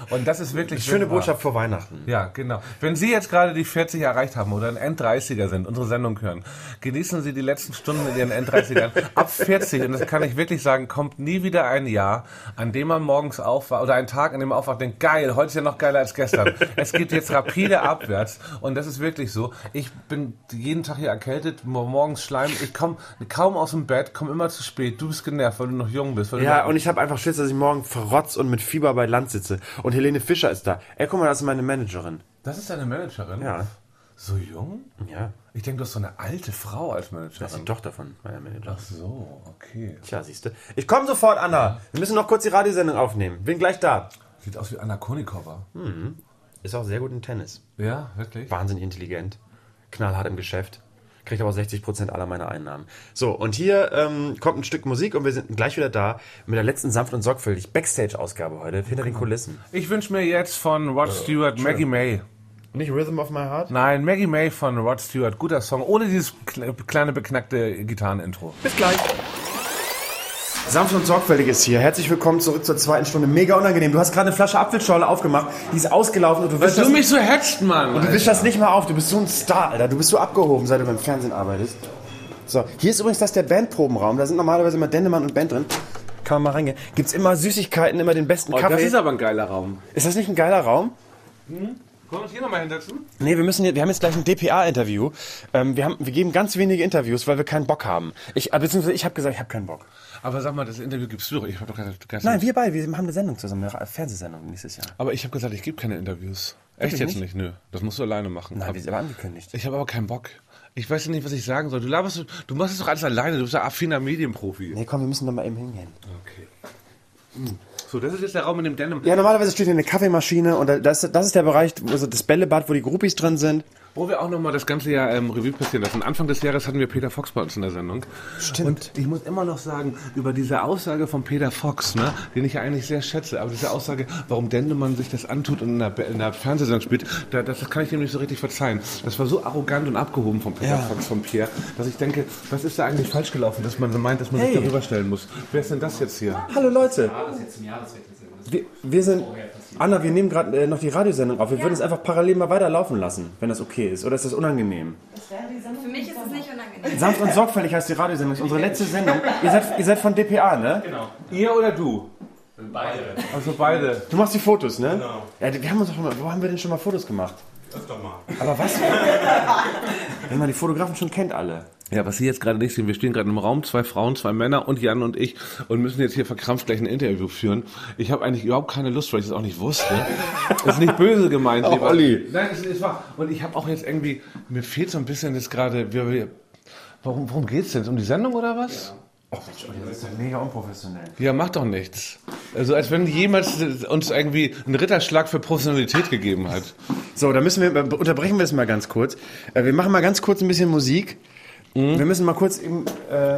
Und das ist wirklich Schöne wahr. Botschaft vor Weihnachten. Ja, genau. Wenn Sie jetzt gerade die vierzig erreicht haben oder ein Enddreißiger sind, unsere Sendung hören, genießen Sie die letzten Stunden in Ihren Enddreißigern. Ab vierzig, und das kann ich wirklich sagen, kommt nie wieder ein Jahr, an dem man morgens aufwacht, oder ein Tag, an dem man aufwacht, denkt, geil, heute ist ja noch geiler als gestern. Es geht jetzt rapide abwärts und das ist wirklich so. Ich bin jeden Tag hier erkältet, morgens Schleim, ich komme kaum aus dem Bett, komme immer zu spät, du bist genervt, weil du noch jung bist. Weil Ja, noch und ich habe einfach Schiss, dass ich morgen verrotzt und mit Fieber bei Land sitze. Und Helene Fischer ist da. Ey, guck mal, das ist meine Managerin. Das ist deine Managerin? Ja. So jung? Ja. Ich denke, du hast so eine alte Frau als Managerin. Das ist die Tochter von meiner Managerin. Ach so, okay. Tja, siehst du. Ich komme sofort, Anna. Wir müssen noch kurz die Radiosendung aufnehmen. Bin gleich da. Sieht aus wie Anna Kournikova. Hm. Ist auch sehr gut im Tennis. Ja, wirklich? Wahnsinnig intelligent. Knallhart im Geschäft. Kriegt aber sechzig Prozent aller meiner Einnahmen. So, und hier ähm, kommt ein Stück Musik und wir sind gleich wieder da mit der letzten sanft und sorgfältig Backstage-Ausgabe heute, hinter den Kulissen. Ich wünsche mir jetzt von Rod Stewart Maggie May. Nicht Rhythm of My Heart? Nein, Maggie May von Rod Stewart. Guter Song, ohne dieses kleine beknackte Gitarrenintro. Bis gleich. Sanft und sorgfältig ist hier. Herzlich willkommen zurück zur zweiten Stunde. Mega unangenehm. Du hast gerade eine Flasche Apfelschorle aufgemacht, die ist ausgelaufen und du Weil wischst du das, mich so hetzt, Mann. und du wischst das nicht mal auf. Du bist so ein Star, Alter. Du bist so abgehoben, seit du beim Fernsehen arbeitest. So, hier ist übrigens das der Bandprobenraum. Da sind normalerweise immer Dendemann und Band drin. Kann man mal reingehen. Gibt's immer Süßigkeiten, immer den besten Oh, Kaffee. das ist aber ein geiler Raum. Ist das nicht ein geiler Raum? Können wir uns hier nochmal hinsetzen? Nee, wir müssen hier, wir haben jetzt gleich ein D P A-Interview. Ähm, wir, haben, wir geben ganz wenige Interviews, weil wir keinen Bock haben. Ich, äh, beziehungsweise ich habe gesagt, ich habe keinen Bock. Aber sag mal, das Interview gibst du doch. Ich hab doch gesagt, du kannst Nein, nicht. wir beide, wir haben eine Sendung zusammen, eine Fernsehsendung nächstes Jahr. Aber ich habe gesagt, ich gebe keine Interviews. Echt Wirklich jetzt nicht? nicht? Nö. Das musst du alleine machen. Nein, Hab- wir sind aber angekündigt. Ich habe aber keinen Bock. Ich weiß nicht, was ich sagen soll. Du laberst, du machst es doch alles alleine. Du bist ein affiner Medienprofi. Nee, komm, wir müssen doch mal eben hingehen. Okay. So, das ist jetzt der Raum in dem Denim. Ja, normalerweise steht hier eine Kaffeemaschine und das, das ist der Bereich, also das Bällebad, wo die Groupies drin sind. Wo wir auch nochmal das ganze Jahr ähm, Revue passieren lassen. Anfang des Jahres hatten wir Peter Fox bei uns in der Sendung. Stimmt. Und ich muss immer noch sagen, über diese Aussage von Peter Fox, ne, den ich ja eigentlich sehr schätze, aber diese Aussage, warum Dendemann sich das antut und in einer, in einer Fernsehsendung spielt, da, das, das kann ich ihm nicht so richtig verzeihen. Das war so arrogant und abgehoben von Peter Ja. Fox, von Pierre, dass ich denke, was ist da eigentlich falsch gelaufen, dass man so meint, dass man Hey. sich darüber stellen muss. Wer ist denn das jetzt hier? Hallo Leute. Das ist jetzt zum Jahreswechsel. Wir, wir sind, Anna, wir nehmen gerade äh, noch die Radiosendung auf. Wir würden es einfach parallel mal weiterlaufen lassen, wenn das okay ist. Oder ist das unangenehm? Für mich ist es nicht unangenehm. Sanft und sorgfältig heißt die Radiosendung. Das ist unsere letzte Sendung. Ihr seid, ihr seid von D P A, ne? Genau. Ihr oder du? Beide. Also beide. Du machst die Fotos, ne? Genau. Ja, wir haben uns doch schon mal, wo haben wir denn schon mal Fotos gemacht? Öfter mal. Aber was? Wenn man die Fotografen schon kennt, alle. Ja, was Sie jetzt gerade nicht sehen, wir stehen gerade im Raum, zwei Frauen, zwei Männer und Jan und ich und müssen jetzt hier verkrampft gleich ein Interview führen. Ich habe eigentlich überhaupt keine Lust, weil ich das auch nicht wusste. Das ist nicht böse gemeint. Auch lieber. Olli. Nein, es ist wahr. Und ich habe auch jetzt irgendwie, mir fehlt so ein bisschen jetzt gerade, wir, wir, warum, worum geht's denn? Um die Sendung oder was? Oh, das ist doch mega unprofessionell. Ja, macht doch nichts. Also als wenn jemals uns irgendwie einen Ritterschlag für Professionalität gegeben hat. So, da müssen wir, unterbrechen wir es mal ganz kurz. Äh, Wir machen mal ganz kurz ein bisschen Musik. Wir müssen mal kurz eben, äh, Da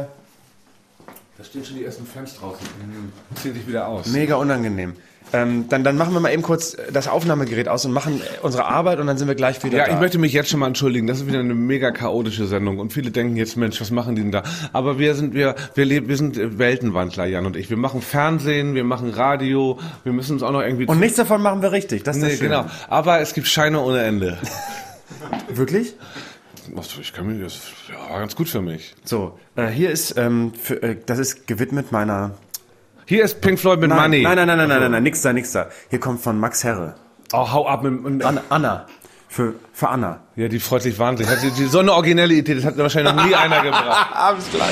stehen schon die ersten Fans draußen. Zieh dich wieder aus. mega unangenehm. Ähm, dann, dann machen wir mal eben kurz das Aufnahmegerät aus und machen unsere Arbeit und dann sind wir gleich wieder Ja, da. ich möchte mich jetzt schon mal entschuldigen. Das ist wieder eine mega chaotische Sendung und viele denken jetzt, Mensch, was machen die denn da? Aber wir sind wir wir leben, wir sind Weltenwandler, Jan und ich. Wir machen Fernsehen, wir machen Radio, wir müssen uns auch noch irgendwie Und nichts davon machen wir richtig. Das ist nee, das Schöne. genau. Aber es gibt Scheine ohne Ende. Wirklich? Was, ich kann mir das ja war ganz gut für mich. So, äh, hier ist, ähm, für, äh, das ist gewidmet meiner... Hier ist Pink Floyd mit Nein, Money. nein, nein, nein, nein, nein, nein, nein, nix da, nix da. Hier kommt von Max Herre. Oh, hau ab mit, und, Anna. Anna. Für, für Anna. ja, die freut sich wahnsinnig. Hat sie, die, so eine originelle Idee, das hat wahrscheinlich noch nie einer gebracht. Abends gleich.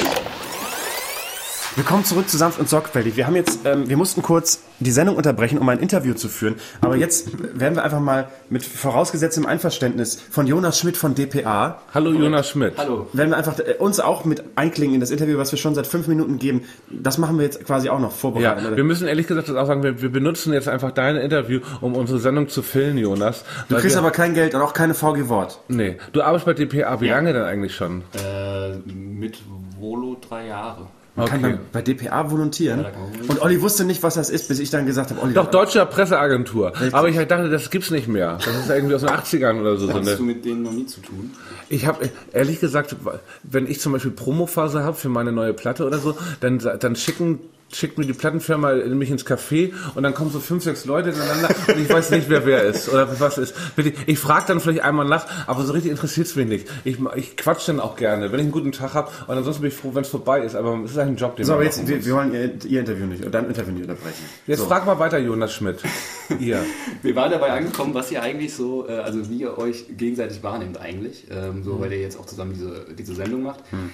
Willkommen zurück zu Sanft und Sorgfältig. Wir haben jetzt, ähm, wir mussten kurz die Sendung unterbrechen, um ein Interview zu führen. Aber jetzt werden wir einfach mal mit vorausgesetztem Einverständnis von Jonas Schmidt von D P A, Hallo Jonas Schmidt. Hallo. werden wir einfach äh, uns auch mit einklingen in das Interview, was wir schon seit fünf Minuten geben. Das machen wir jetzt quasi auch noch vorbereiten. Ja, wir müssen ehrlich gesagt das auch sagen, wir, wir benutzen jetzt einfach dein Interview, um unsere Sendung zu filmen, Jonas. du kriegst aber kein Geld und auch keine V G Wort. Nee, du arbeitest bei D P A, wie lange denn eigentlich schon? Äh, mit Volo drei Jahre. Man kann Okay. dann bei D P A volontieren. Und Olli wusste nicht, was das ist, bis ich dann gesagt habe, Olli, Doch, Deutsche Presseagentur. Aber ich dachte, das gibt's nicht mehr. Das ist irgendwie aus den achtzigern oder so. so Hast eine, du mit denen noch nie zu tun? ich habe ehrlich gesagt, wenn ich zum Beispiel Promophase habe für meine neue Platte oder so, dann, dann schicken schickt mir die Plattenfirma mich ins Café und dann kommen so fünf, sechs Leute ineinander und ich weiß nicht, wer wer ist oder was ist. Ich frage dann vielleicht einmal nach, aber so richtig interessiert es mich nicht. Ich, ich quatsch dann auch gerne, wenn ich einen guten Tag habe und ansonsten bin ich froh, wenn es vorbei ist, aber es ist ein Job, den so, man aber jetzt, machen wir, muss. wir wollen ihr, ihr Interview nicht, oder dein Interview nicht unterbrechen. Jetzt so. frag mal weiter, Jonas Schmidt. Ihr. Wir waren dabei angekommen, was ihr eigentlich so, äh, also wie ihr euch gegenseitig wahrnehmt eigentlich, ähm, so, mhm. weil ihr jetzt auch zusammen diese, diese Sendung macht. Mhm.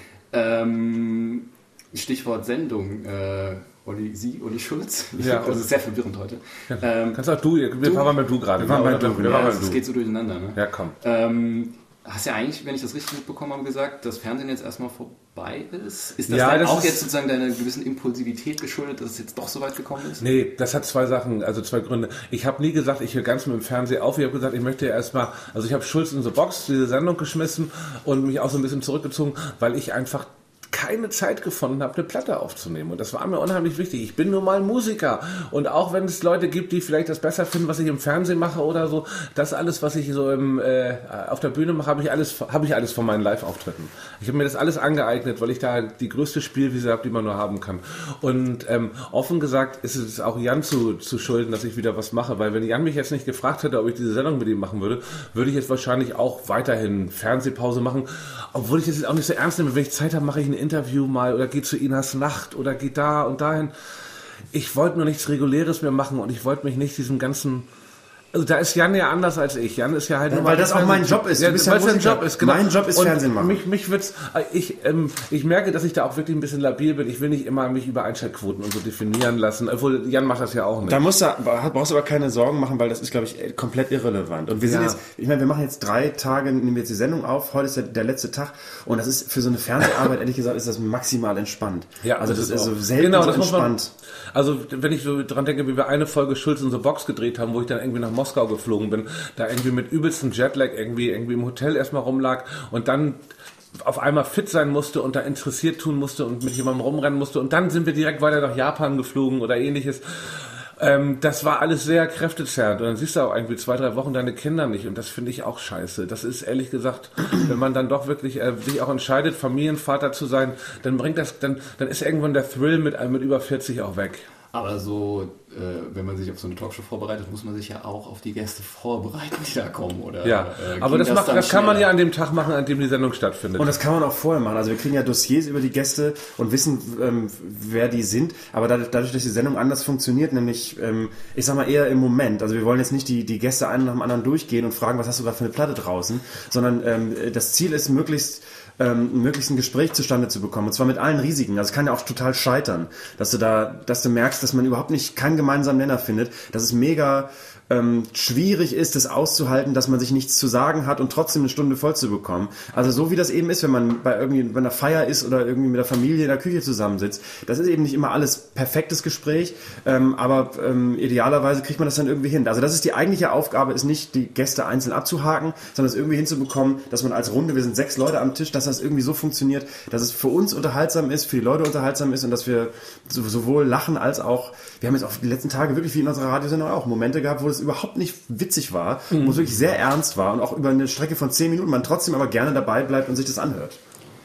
Ähm, Stichwort Sendung, äh, Olli, Sie, Olli Schulz. Ja, das ist sehr verwirrend heute. Ja. Ähm, Kannst auch du, wir du, waren mal du gerade. Wir waren bei du, ja, ja, das geht so durcheinander. Ne? Ja, komm. Ähm, hast ja eigentlich, wenn ich das richtig mitbekommen habe, gesagt, dass Fernsehen jetzt erstmal vorbei ist. Ist das ja, dann das auch ist jetzt sozusagen deiner gewissen Impulsivität geschuldet, dass es jetzt doch so weit gekommen ist? Nee, das hat zwei Sachen, also zwei Gründe. Ich habe nie gesagt, ich höre ganz mit dem Fernsehen auf. Ich habe gesagt, ich möchte ja erstmal, also ich habe Schulz in the Box, diese Sendung geschmissen und mich auch so ein bisschen zurückgezogen, weil ich einfach keine Zeit gefunden habe, eine Platte aufzunehmen. Und das war mir unheimlich wichtig. Ich bin nun mal Musiker. Und auch wenn es Leute gibt, die vielleicht das besser finden, was ich im Fernsehen mache oder so, das alles, was ich so im, äh, auf der Bühne mache, habe ich alles, habe ich alles von meinen Live-Auftritten. Ich habe mir das alles angeeignet, weil ich da die größte Spielwiese habe, die man nur haben kann. Und ähm, offen gesagt ist es auch Jan zu, zu schulden, dass ich wieder was mache. Weil wenn Jan mich jetzt nicht gefragt hätte, ob ich diese Sendung mit ihm machen würde, würde ich jetzt wahrscheinlich auch weiterhin Fernsehpause machen. Obwohl ich das jetzt auch nicht so ernst nehme. Wenn ich Zeit habe, mache ich eine Interview mal oder geht zu Inas Nacht oder geht da und dahin. Ich wollte nur nichts Reguläres mehr machen und ich wollte mich nicht diesem ganzen... Also da ist Jan ja anders als ich. Jan ist ja halt... Ja, nur weil das auch mein Job ist. Ja, du bist weil ja es Musiker. ein Job ist. Genau. Mein Job ist und Fernsehen machen. Mich, mich wird's, ich, ähm, ich merke, dass ich da auch wirklich ein bisschen labil bin. Ich will nicht immer mich über Einschaltquoten und so definieren lassen. Obwohl Jan macht das ja auch nicht. Da musst du, brauchst du aber keine Sorgen machen, weil das ist, glaube ich, komplett irrelevant. Und wir sind Ja. jetzt, ich meine, wir machen jetzt drei Tage, nehmen wir jetzt die Sendung auf. Heute ist der, der letzte Tag. Und das ist für so eine Fernseharbeit, ehrlich gesagt, ist das maximal entspannt. Ja, also das, das ist ist so auch. selten Genau, so das muss man- entspannt. Also wenn ich so dran denke, wie wir eine Folge Schulz in the Box gedreht haben, wo ich dann irgendwie nach Moskau geflogen bin, da irgendwie mit übelstem Jetlag irgendwie irgendwie im Hotel erstmal rumlag und dann auf einmal fit sein musste und da interessiert tun musste und mit jemandem rumrennen musste und dann sind wir direkt weiter nach Japan geflogen oder ähnliches. Ähm, das war alles sehr kräftezerrend und dann siehst du auch irgendwie zwei, drei Wochen deine Kinder nicht und das finde ich auch scheiße. Das ist ehrlich gesagt, wenn man dann doch wirklich äh, sich auch entscheidet, Familienvater zu sein, dann bringt das, dann, dann ist irgendwann der Thrill mit, mit über vierzig auch weg. Aber so, äh, wenn man sich auf so eine Talkshow vorbereitet, muss man sich ja auch auf die Gäste vorbereiten, die da kommen, oder? Ja, äh, aber das, das, macht, dann das kann man schneller? ja an dem Tag machen, an dem die Sendung stattfindet. Und das kann man auch vorher machen. Also wir kriegen ja Dossiers über die Gäste und wissen, ähm, wer die sind. Aber dadurch, dadurch, dass die Sendung anders funktioniert, nämlich, ähm, ich sag mal eher im Moment. Also wir wollen jetzt nicht die, die Gäste einen nach dem anderen durchgehen und fragen, was hast du gerade für eine Platte draußen, sondern ähm, das Ziel ist, möglichst ähm, möglichst ein Gespräch zustande zu bekommen. Und zwar mit allen Risiken. Also es kann ja auch total scheitern, dass du da, dass du merkst, dass man überhaupt nicht keinen gemeinsamen Nenner findet, dass es mega ähm, schwierig ist, das auszuhalten, dass man sich nichts zu sagen hat und trotzdem eine Stunde voll zu bekommen. Also so wie das eben ist, wenn man bei irgendwie bei einer Feier ist oder irgendwie mit der Familie in der Küche zusammensitzt. Das ist eben nicht immer alles perfektes Gespräch, ähm, aber ähm, idealerweise kriegt man das dann irgendwie hin. Also das ist die eigentliche Aufgabe, ist nicht die Gäste einzeln abzuhaken, sondern es irgendwie hinzubekommen, dass man als Runde, wir sind sechs Leute am Tisch, dass das irgendwie so funktioniert, dass es für uns unterhaltsam ist, für die Leute unterhaltsam ist und dass wir so, sowohl lachen als auch, wir haben jetzt auch die letzten Tage wirklich wie in unserer Radiosendung auch Momente gehabt, wo es überhaupt nicht witzig war, mhm. wo es wirklich sehr ernst war und auch über eine Strecke von zehn Minuten man trotzdem aber gerne dabei bleibt und sich das anhört.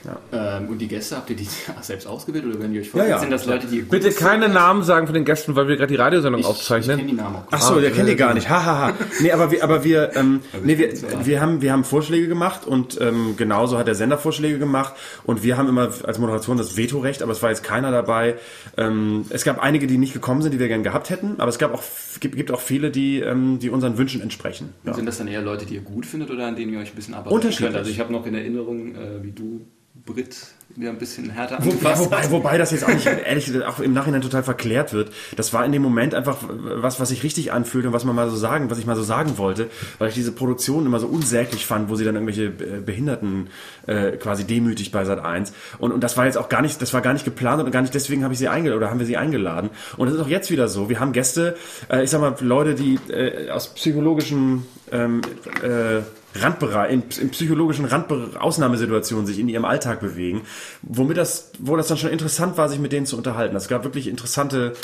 Ja. Ähm, und die Gäste, habt ihr die selbst ausgewählt oder wenn ihr euch Ja, vorstellt, ja. sind das Leute, die ihr gut Bitte keine findet? Namen sagen von den Gästen, weil wir gerade die Radiosendung Ich, aufzeichnen. ich kenne die Namen auch. Ach so, der kennt die gar nicht. Ha, ha, ha. Nee, aber wir, aber wir, ähm, nee, wir, wir haben, wir haben Vorschläge gemacht und ähm, genauso hat der Sender Vorschläge gemacht und wir haben immer als Moderation das Vetorecht, aber es war jetzt keiner dabei. Ähm, es gab einige, die nicht gekommen sind, die wir gern gehabt hätten, aber es gab auch, gibt, gibt auch viele, die, ähm, die unseren Wünschen entsprechen. Ja. Sind das dann eher Leute, die ihr gut findet oder an denen ihr euch ein bisschen arbeiten Unterschiedlich. könnt? Also ich habe noch in Erinnerung, äh, wie du Brit wieder ein bisschen härter Wo, angefasst wobei, hast. wobei das jetzt auch nicht, ehrlich gesagt, auch im Nachhinein total verklärt wird. Das war in dem Moment einfach was, was sich richtig anfühlt und was man mal so sagen, was ich mal so sagen wollte, weil ich diese Produktion immer so unsäglich fand, wo sie dann irgendwelche Behinderten äh, quasi demütigt bei Sat eins. Und, und das war jetzt auch gar nicht, das war gar nicht geplant und gar nicht deswegen habe ich sie eingeladen oder haben wir sie eingeladen. Und das ist auch jetzt wieder so. Wir haben Gäste, äh, ich sag mal, Leute, die äh, aus psychologischen ähm, äh, Randbereich, in, in psychologischen Randbe- Ausnahmesituationen sich in ihrem Alltag bewegen, womit das, wo das dann schon interessant war, sich mit denen zu unterhalten. Es gab wirklich interessante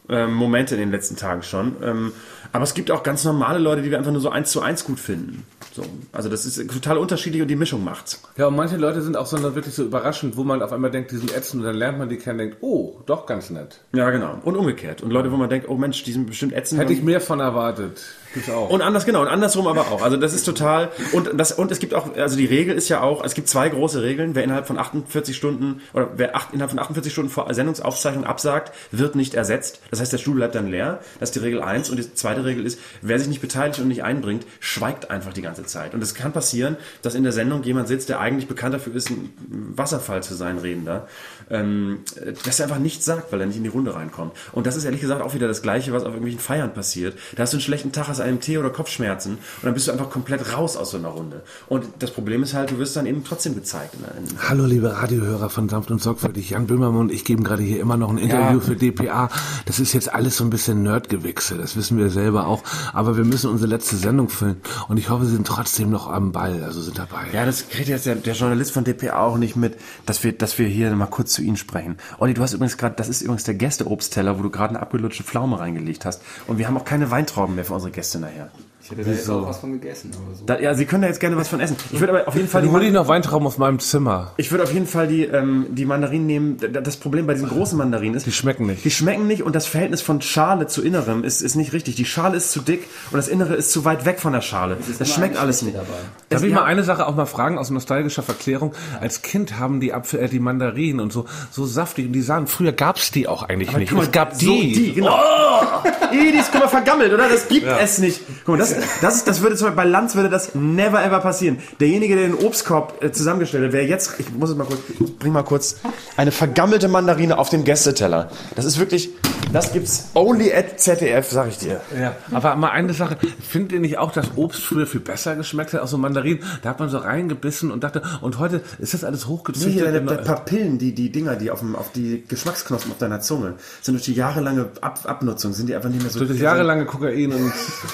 ähm, Momente in den letzten Tagen schon. Ähm, aber es gibt auch ganz normale Leute, die wir einfach nur so eins zu eins gut finden. So. Also das ist total unterschiedlich und die Mischung macht's. Ja, und manche Leute sind auch so wirklich so überraschend, wo man auf einmal denkt, die sind ätzend und dann lernt man die kennen und denkt, oh, doch ganz nett. Ja, genau. Und umgekehrt. Und Leute, wo man denkt, oh Mensch, die sind bestimmt ätzend. Hätte ich mehr von erwartet. Gibt's auch. Und anders, genau, und andersrum aber auch. Also das ist total, und das, und es gibt auch, also die Regel ist ja auch, es gibt zwei große Regeln, wer innerhalb von achtundvierzig Stunden, oder wer acht, innerhalb von achtundvierzig Stunden vor Sendungsaufzeichnung absagt, wird nicht ersetzt. Das heißt, der Stuhl bleibt dann leer. Das ist die Regel eins. Und die zweite Regel ist, wer sich nicht beteiligt und nicht einbringt, schweigt einfach die ganze Zeit. Und es kann passieren, dass in der Sendung jemand sitzt, der eigentlich bekannt dafür ist, ein Wasserfall zu sein, Redender, ähm, dass er einfach nichts sagt, weil er nicht in die Runde reinkommt. Und das ist ehrlich gesagt auch wieder das Gleiche, was auf irgendwelchen Feiern passiert. Da hast du einen schlechten Tag, hast einen Tee oder Kopfschmerzen und dann bist du einfach komplett raus aus so einer Runde. Und das Problem ist halt, du wirst dann eben trotzdem gezeigt. In der, in Hallo liebe Radiohörer von Sanft und Sorgfältig, Jan Böhmermann und ich geben gerade hier immer noch ein Interview ja. für D P A. Das ist jetzt alles so ein bisschen Nerdgewichse, das wissen wir selber auch, aber wir müssen unsere letzte Sendung füllen und ich hoffe, Sie sind trotzdem noch am Ball, also sind dabei. Ja, das kriegt jetzt der, der Journalist von D P A auch nicht mit, dass wir, dass wir hier mal kurz zu Ihnen sprechen. Olli, du hast übrigens gerade, das ist übrigens der Gästeobstteller, wo du gerade eine abgelutschte Pflaume reingelegt hast und wir haben auch keine Weintrauben mehr für unsere Gäste nachher. Ich hätte da jetzt auch was von gegessen. Aber so. Da, ja, Sie können da jetzt gerne was von essen. Ich würde aber auf jeden Fall... Dann hole ich noch Weintrauben auf meinem Zimmer. Ich würde auf jeden Fall die, ähm, die Mandarinen nehmen. Das Problem bei diesen großen Mandarinen ist... Die schmecken nicht. Die schmecken nicht und das Verhältnis von Schale zu Innerem ist, ist nicht richtig. Die Schale ist zu dick und das Innere ist zu weit weg von der Schale. Das, das schmeckt alles nicht. Dabei. Darf ich mal eine Sache auch mal fragen aus nostalgischer Verklärung? Als Kind haben die Apfel, äh, die Mandarinen und so, so saftig und die sahen, früher gab's die auch eigentlich aber nicht. Mal, es gab die. So die, genau. Oh! Die ist, guck mal, vergammelt, oder? Das gibt ja. es nicht. Guck mal, das, das, ist, das würde zum Beispiel bei Lanz würde das never ever passieren. Derjenige, der den Obstkorb äh, zusammengestellt hat, wäre jetzt, ich muss es mal kurz, ich bring mal kurz eine vergammelte Mandarine auf den Gästeteller. Das ist wirklich, das gibt's only at Z D F, sag ich dir. Ja, aber mal eine Sache, findet ihr nicht auch, dass Obst früher viel besser geschmeckt hat, auch so Mandarinen? Da hat man so reingebissen und dachte, und heute ist das alles hochgezüchtet. Nee, deine, deine Papillen, die, die Dinger, die auf, dem, auf die Geschmacksknospen auf deiner Zunge, sind durch die jahrelange Ab, Abnutzung, sind die einfach nicht mehr so... Durch das jahrelange Kokain und...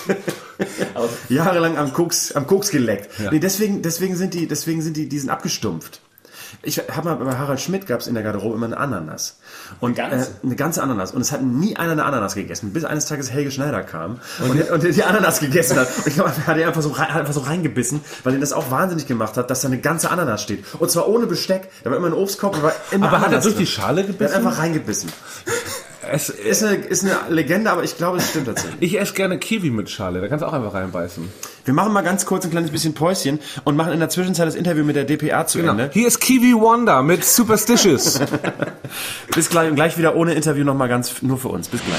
jahrelang am Koks, am Koks geleckt. Ja. Nee, deswegen, deswegen sind die, deswegen sind die, die sind abgestumpft. Ich habe mal bei Harald Schmidt gab's in der Garderobe immer eine Ananas. Und eine ganze? Äh, eine ganze Ananas. Und es hat nie einer eine Ananas gegessen, bis eines Tages Helge Schneider kam und, und, und die Ananas gegessen hat. Und ich glaube, er hat einfach so, rein, einfach so reingebissen, weil ihn das auch wahnsinnig gemacht hat, dass da eine ganze Ananas steht. Und zwar ohne Besteck. Da war immer ein Obstkorb, aber immer Aber Ananas hat er durch drin. die Schale gebissen? Er hat einfach reingebissen. Es ist eine, ist eine Legende, aber ich glaube, es stimmt tatsächlich. Ich esse gerne Kiwi mit Schale, da kannst du auch einfach reinbeißen. Wir machen mal ganz kurz ein kleines bisschen Päuschen und machen in der Zwischenzeit das Interview mit der D P A zu genau. Ende. Hier ist Kiwi Wonder mit Superstitious. Bis gleich und gleich wieder ohne Interview nochmal ganz nur für uns. Bis gleich.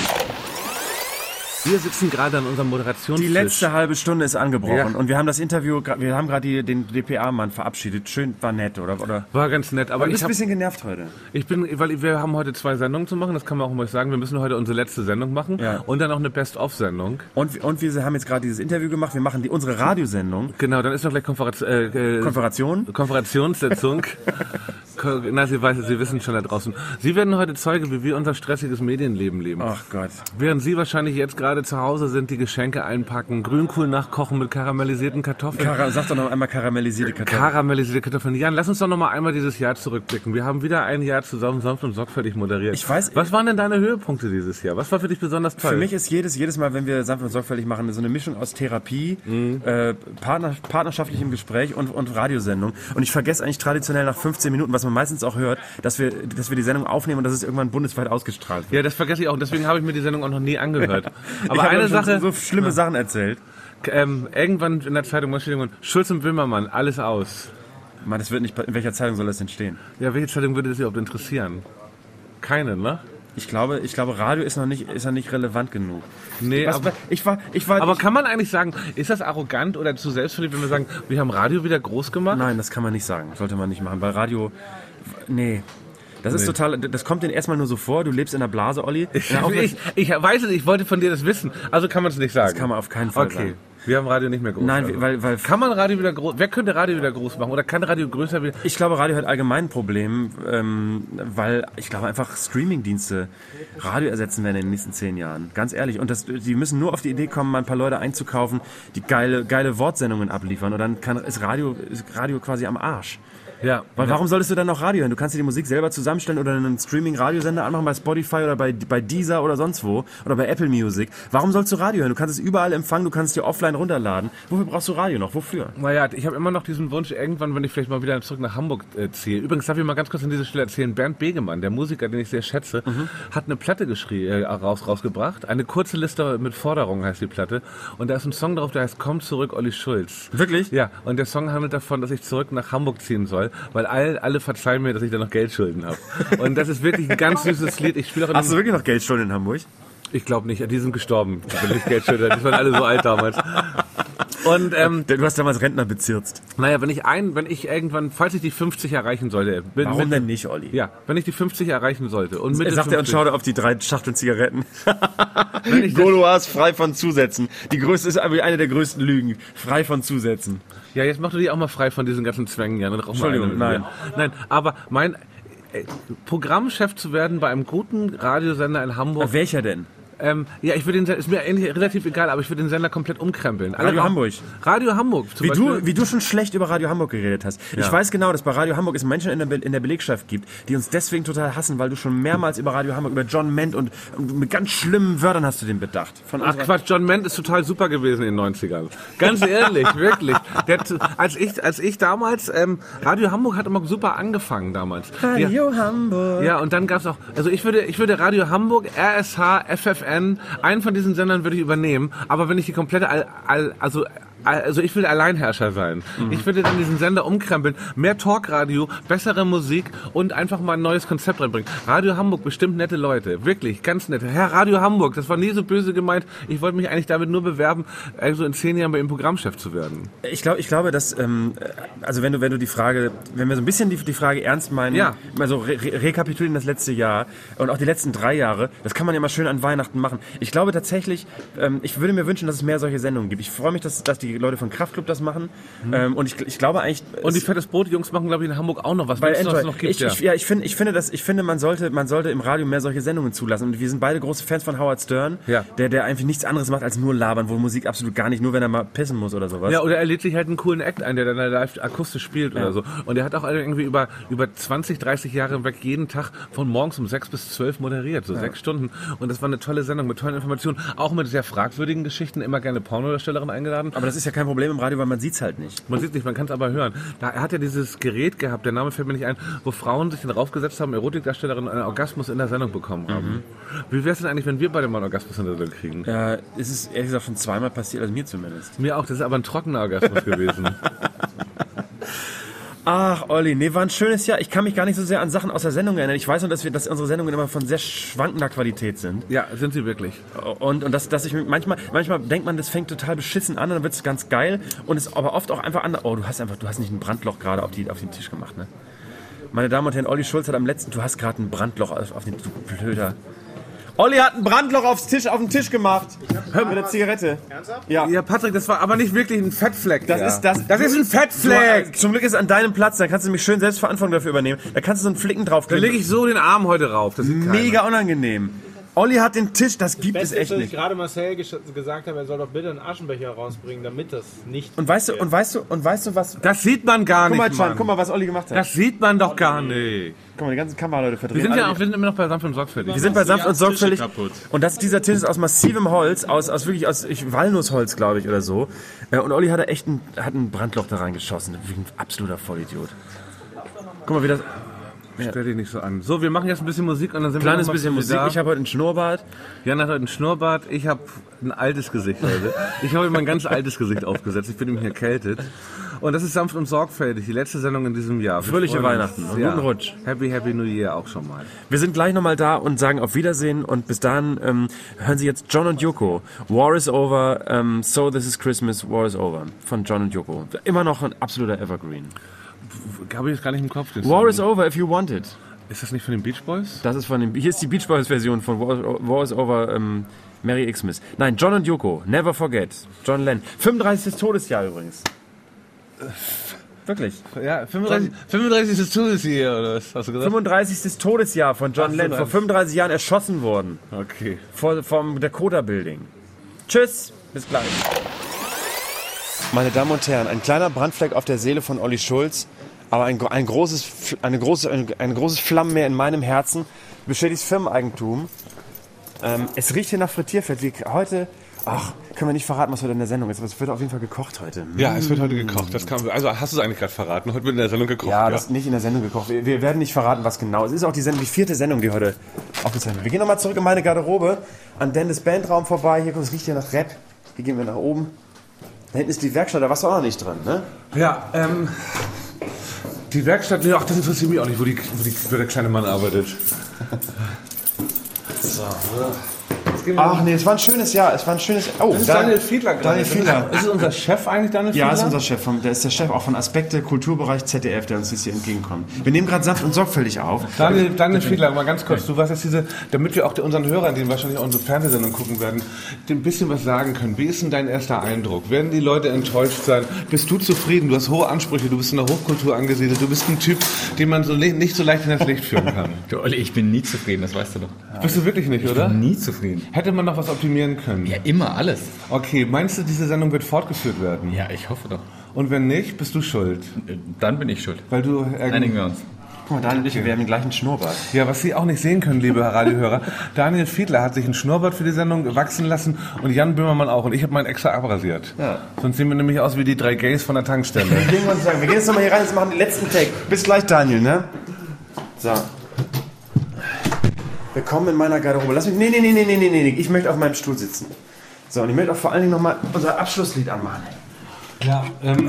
Wir sitzen gerade an unserem Moderationstisch. Die letzte halbe Stunde ist angebrochen ja. und wir haben das Interview, wir haben gerade den D P A-Mann verabschiedet. Schön, war nett, oder? oder? War ganz nett, aber du bist ich hab, ein bisschen genervt heute. Ich bin, weil wir haben heute zwei Sendungen zu machen, das kann man auch mal sagen. Wir müssen heute unsere letzte Sendung machen ja. und dann auch eine Best-of-Sendung. Und, und wir haben jetzt gerade dieses Interview gemacht, wir machen die, unsere Radiosendung. Genau, dann ist noch gleich Konferenz, äh, Konferation? Konferentionssitzung. Na, Sie, weiß, Sie wissen schon da draußen. Sie werden heute Zeuge, wie wir unser stressiges Medienleben leben. Ach Gott. Während Sie wahrscheinlich jetzt gerade zu Hause sind, die Geschenke einpacken, Grünkohl nachkochen mit karamellisierten Kartoffeln. Kara, sag doch noch einmal karamellisierte Kartoffeln. Karamellisierte Kartoffeln. Jan, lass uns doch noch mal einmal dieses Jahr zurückblicken. Wir haben wieder ein Jahr zusammen sanft und sorgfältig moderiert. Ich weiß. Was waren denn deine Höhepunkte dieses Jahr? Was war für dich besonders toll? Für mich ist jedes, jedes Mal, wenn wir sanft und sorgfältig machen, so eine Mischung aus Therapie, mhm. äh, Partner, partnerschaftlichem Gespräch und, und Radiosendung. Und ich vergesse eigentlich traditionell nach fünfzehn Minuten, was man meistens auch hört, dass wir, dass wir die Sendung aufnehmen und dass es irgendwann bundesweit ausgestrahlt wird. Ja, das vergesse ich auch. Deswegen habe ich mir die Sendung auch noch nie angehört. Aber ich eine Sache, so schlimme ja. Sachen erzählt. Ähm, irgendwann in der Zeitung steht irgendwann Schulz und Böhmermann, alles aus. Mann, das wird nicht. In welcher Zeitung soll das denn stehen? Ja, welche Zeitung würde das überhaupt interessieren? Keine, ne? Ich glaube, ich glaube, Radio ist noch nicht, ist noch nicht relevant genug. Nee, Was, aber, ich war, ich war, aber ich, kann man eigentlich sagen, ist das arrogant oder zu selbstverliebt, wenn wir sagen, wir haben Radio wieder groß gemacht? Nein, das kann man nicht sagen. Sollte man nicht machen. Weil Radio, nee. Das ist nee. total, das kommt denen erstmal nur so vor, du lebst in der Blase, Olli. Ich, ich, ich weiß es, ich wollte von dir das wissen, also kann man es nicht sagen. Das kann man auf keinen Fall okay. sagen. Wir haben Radio nicht mehr groß. Nein, also. weil, weil... Kann man Radio wieder groß... Wer könnte Radio wieder groß machen? Oder kann Radio größer werden? Ich glaube, Radio hat allgemein ein Problem, ähm, weil ich glaube einfach Streamingdienste Radio ersetzen werden in den nächsten zehn Jahren. Ganz ehrlich. Und das, die müssen nur auf die Idee kommen, mal ein paar Leute einzukaufen, die geile, geile Wortsendungen abliefern. Und dann kann, ist Radio, ist Radio quasi am Arsch. Ja. Weil warum solltest du dann noch Radio hören? Du kannst dir die Musik selber zusammenstellen oder einen Streaming-Radiosender anmachen bei Spotify oder bei, bei Deezer oder sonst wo oder bei Apple Music. Warum sollst du Radio hören? Du kannst es überall empfangen, du kannst es dir offline runterladen. Wofür brauchst du Radio noch? Wofür? Naja, ich habe immer noch diesen Wunsch, irgendwann, wenn ich vielleicht mal wieder zurück nach Hamburg äh, ziehe. Übrigens darf ich mal ganz kurz an dieser Stelle erzählen, Bernd Begemann, der Musiker, den ich sehr schätze, mhm. hat eine Platte geschrie- äh, raus, rausgebracht. Eine kurze Liste mit Forderungen heißt die Platte. Und da ist ein Song drauf, der heißt Komm zurück, Olli Schulz. Wirklich? Ja, und der Song handelt davon, dass ich zurück nach Hamburg ziehen soll, weil all, alle verzeihen mir, dass ich da noch Geldschulden habe. Und das ist wirklich ein ganz süßes Lied. Ich spiele auch in Hast du wirklich noch Geldschulden in Hamburg? Ich glaube nicht, die sind gestorben. Die sind nicht Geldschulden, die waren alle so alt damals. Und ähm, du hast damals Rentner bezirzt. Naja, wenn ich ein, wenn ich irgendwann, falls ich die fünfzig erreichen sollte, bin, warum mit, denn nicht, Olli? Ja, wenn ich die fünfzig erreichen sollte und mit sagt er und schaut auf die drei Schachteln Zigaretten. Wenn Gauloise frei von Zusätzen. Die größte ist aber eine der größten Lügen. Frei von Zusätzen. Ja, jetzt mach du dich auch mal frei von diesen ganzen Zwängen, ja. Entschuldigung, nein. Nein, aber mein äh, Programmchef zu werden bei einem guten Radiosender in Hamburg. Aber welcher denn? Ähm, ja, ich würde den, ist mir eigentlich relativ egal, aber ich würde den Sender komplett umkrempeln. Alle Radio Ra- Hamburg. Radio Hamburg zum Wie Beispiel. du, wie du schon schlecht über Radio Hamburg geredet hast. Ja. Ich weiß genau, dass bei Radio Hamburg es Menschen in der, Be- in der Belegschaft gibt, die uns deswegen total hassen, weil du schon mehrmals über Radio Hamburg, über John Ment und, und mit ganz schlimmen Wörtern hast du den bedacht. Von Ach Quatsch, John Ment ist total super gewesen in den neunzigern. Ganz ehrlich, wirklich. Der, als ich, als ich damals, ähm, Radio Hamburg hat immer super angefangen damals. Radio ja, Hamburg. Ja, und dann gab's auch, also ich würde, ich würde Radio Hamburg, R S H, F F N, einen von diesen Sendern würde ich übernehmen, aber wenn ich die komplette, all, all, also Also ich will Alleinherrscher sein. Mhm. Ich würde dann diesen Sender umkrempeln, mehr Talkradio, bessere Musik und einfach mal ein neues Konzept reinbringen. Radio Hamburg, bestimmt nette Leute, wirklich, ganz nette. Herr Radio Hamburg, das war nie so böse gemeint. Ich wollte mich eigentlich damit nur bewerben, also in zehn Jahren bei Ihrem Programmchef zu werden. Ich glaube, ich glaube, dass, ähm, also wenn du, wenn du die Frage, wenn wir so ein bisschen die, die Frage ernst meinen, ja. mal so re- rekapitulieren das letzte Jahr und auch die letzten drei Jahre, das kann man ja mal schön an Weihnachten machen. Ich glaube tatsächlich, ähm, ich würde mir wünschen, dass es mehr solche Sendungen gibt. Ich freue mich, dass, dass die Leute von Kraftklub das machen. Mhm. Ähm, und ich, ich glaube eigentlich... Und die Fettes Brot-Jungs machen, glaube ich, in Hamburg auch noch was, weil es Enjoy, noch gibt. Ich, ja, ich, ja ich, find, ich finde, dass, ich finde man, sollte, man sollte im Radio mehr solche Sendungen zulassen. Und wir sind beide große Fans von Howard Stern, ja. der, der einfach nichts anderes macht als nur labern, wo Musik absolut gar nicht, nur wenn er mal pissen muss oder sowas. Ja, oder er lädt sich halt einen coolen Act ein, der dann live akustisch spielt ja. oder so. Und er hat auch irgendwie über, über zwanzig, dreißig Jahre hinweg jeden Tag von morgens um sechs bis zwölf moderiert, so ja. sechs Stunden. Und das war eine tolle Sendung mit tollen Informationen, auch mit sehr fragwürdigen Geschichten, immer gerne Pornodarstellerin eingeladen. Aber das ist ja kein Problem im Radio, weil man sieht's halt nicht. Man sieht nicht, man kann es aber hören. Da, er hat ja dieses Gerät gehabt, der Name fällt mir nicht ein, wo Frauen sich dann draufgesetzt haben, Erotikdarstellerinnen einen Orgasmus in der Sendung bekommen haben. Mhm. Wie wäre es denn eigentlich, wenn wir beide mal einen Orgasmus in der Sendung kriegen? Ja, es ist ehrlich gesagt schon zweimal passiert, also mir zumindest. Mir auch, das ist aber ein trockener Orgasmus gewesen. Ach, Olli, nee, war ein schönes Jahr. Ich kann mich gar nicht so sehr an Sachen aus der Sendung erinnern. Ich weiß nur, dass wir, dass unsere Sendungen immer von sehr schwankender Qualität sind. Ja, sind sie wirklich. Und, und dass, dass ich manchmal, manchmal denkt man, das fängt total beschissen an und dann wird es ganz geil und es aber oft auch einfach anders. Oh, du hast einfach, du hast nicht ein Brandloch gerade auf, die, auf den Tisch gemacht, ne? Meine Damen und Herren, Olli Schulz hat am letzten, du hast gerade ein Brandloch auf, auf den, du Blöder. Olli hat ein Brandloch aufs Tisch, auf den Tisch gemacht. Hör mit der Zigarette. Ernsthaft? Ja. Ja, Patrick, das war aber nicht wirklich ein Fettfleck. Das ja. ist das. Das ist ein Fettfleck. Du, zum Glück ist es an deinem Platz, dann kannst du nämlich schön selbst Verantwortung dafür übernehmen. Da kannst du so einen Flicken Da draufkleben. lege ich so den Arm heute rauf. Das sieht Mega keiner. unangenehm. Olli hat den Tisch, das gibt Beste es echt ist, dass nicht. ich gerade Marcel gesch- gesagt habe, er soll doch bitte einen Aschenbecher rausbringen, damit das nicht... Und weißt du, und weißt du, und weißt du was? Das sieht man gar Guck mal, nicht, Can, Mann. guck mal, was Olli gemacht hat. Das sieht man doch gar nicht. Guck mal, die ganzen Kameraleute verdrehen. Wir sind ja alle auch, wir sind immer noch bei sanft und sorgfältig. Wir sind bei sanft und sorgfältig. kaputt. Und das, dieser Tisch ist aus massivem Holz, aus, aus wirklich aus ich, Walnussholz, glaube ich, oder so. Äh, Und Olli hat da echt ein, hat ein Brandloch da reingeschossen. Wie ein absoluter Vollidiot. Guck mal, wie das... Stell dich nicht so an. So, wir machen jetzt ein bisschen Musik und dann sind Kleines wir noch mal bisschen für Musik. da. Ich habe heute einen Schnurrbart. Jan hat heute einen Schnurrbart. Ich habe ein altes Gesicht heute. Ich habe immer ein ganz altes Gesicht aufgesetzt. Ich bin nämlich erkältet. Und das ist sanft und sorgfältig. Die letzte Sendung in diesem Jahr. Wir Fröhliche freuen Weihnachten uns. und Ja. guten Rutsch. Happy, Happy New Year auch schon mal. Wir sind gleich nochmal da und sagen auf Wiedersehen. Und bis dahin ähm, hören Sie jetzt John und Yoko. War is over, ähm, So This is Christmas, War is over. Von John und Yoko. Immer noch ein absoluter Evergreen. Habe ich jetzt gar nicht im Kopf. den War Song. is over if you want it. Ist das nicht von den Beach Boys? Das ist von dem, hier ist die Beach Boys Version von War, War is over, ähm, Merry Xmas. Nein, John und Yoko, Never Forget. John Lennon. fünfunddreißigstes Todesjahr übrigens. Wirklich. Ja, fünfunddreißig, fünfunddreißig Todesjahr oder was hast du gesagt? fünfunddreißigstes Todesjahr von John Ach so, Lennon. Vor das- fünfunddreißig Jahren erschossen worden. Okay. Vor, vom Dakota Building. Tschüss, bis gleich. Meine Damen und Herren, ein kleiner Brandfleck auf der Seele von Olli Schulz. aber ein, ein, großes, eine große, ein, ein großes Flammenmeer in meinem Herzen. Beschädigtes Firmeneigentum. Ähm, es riecht hier nach Frittierfett. Wie heute, ach, können wir nicht verraten, was heute in der Sendung ist, aber es wird auf jeden Fall gekocht heute. Ja, es wird heute gekocht. Das kann, also hast du es eigentlich gerade verraten? Heute wird in der Sendung gekocht. Ja, ja, das nicht in der Sendung gekocht. Wir, wir werden nicht verraten, was genau. Es ist auch die, Sendung, die vierte Sendung, die heute aufgezeichnet wird. Wir gehen nochmal zurück in meine Garderobe, an Dennis Bandraum vorbei. Hier, es riecht hier nach Rap. Hier gehen wir nach oben. Da hinten ist die Werkstatt, da warst du auch noch nicht drin, ne? Ja, ähm... Die Werkstatt, nee, ach, das interessiert mich auch nicht, wo, die, wo, die, wo der kleine Mann arbeitet. So, ach nee, es war ein schönes Jahr. Es war ein schönes. Oh, das ist da, Daniel Fiedler gerade. Daniel Fiedler. Ist es unser Chef eigentlich, Daniel Fiedler? Ja, ist unser Chef. Vom, der ist der Chef auch von Aspekte, Kulturbereich Z D F, der uns jetzt hier entgegenkommt. Wir nehmen gerade sanft und sorgfältig auf. Daniel, Daniel Fiedler, mal ganz kurz. Du warst jetzt diese, damit wir auch unseren Hörern, die wahrscheinlich auch unsere Fernsehsendung gucken werden, ein bisschen was sagen können. Wie ist denn dein erster Eindruck? Werden die Leute enttäuscht sein? Bist du zufrieden? Du hast hohe Ansprüche. Du bist in der Hochkultur angesiedelt. Du bist ein Typ, den man so nicht so leicht in das Licht führen kann. Du Olli, ich bin nie zufrieden, das weißt du doch. Bist du wirklich nicht, ich oder? Ich bin nie zufrieden. Hätte man noch was optimieren können? Ja, immer alles. Okay, meinst du, diese Sendung wird fortgeführt werden? Ja, ich hoffe doch. Und wenn nicht, bist du schuld? Dann bin ich schuld. Weil du... Einigen wir uns. Guck mal, Daniel und ich, wir haben den gleichen Schnurrbart. Ja, was Sie auch nicht sehen können, liebe Radiohörer, Daniel Fiedler hat sich einen Schnurrbart für die Sendung wachsen lassen und Jan Böhmermann auch. Und ich habe meinen extra abrasiert. Ja. Sonst sehen wir nämlich aus wie die drei Gays von der Tankstelle. Wir gehen, uns sagen, wir gehen jetzt nochmal hier rein und machen den letzten Take. Bis gleich, Daniel, ne? So. Willkommen in meiner Garderobe. Lass mich... Nee, nee, nee, nee, nee, nee, nee. Ich möchte auf meinem Stuhl sitzen. So, und ich möchte auch vor allen Dingen nochmal unser Abschlusslied anmachen. Ja, ähm...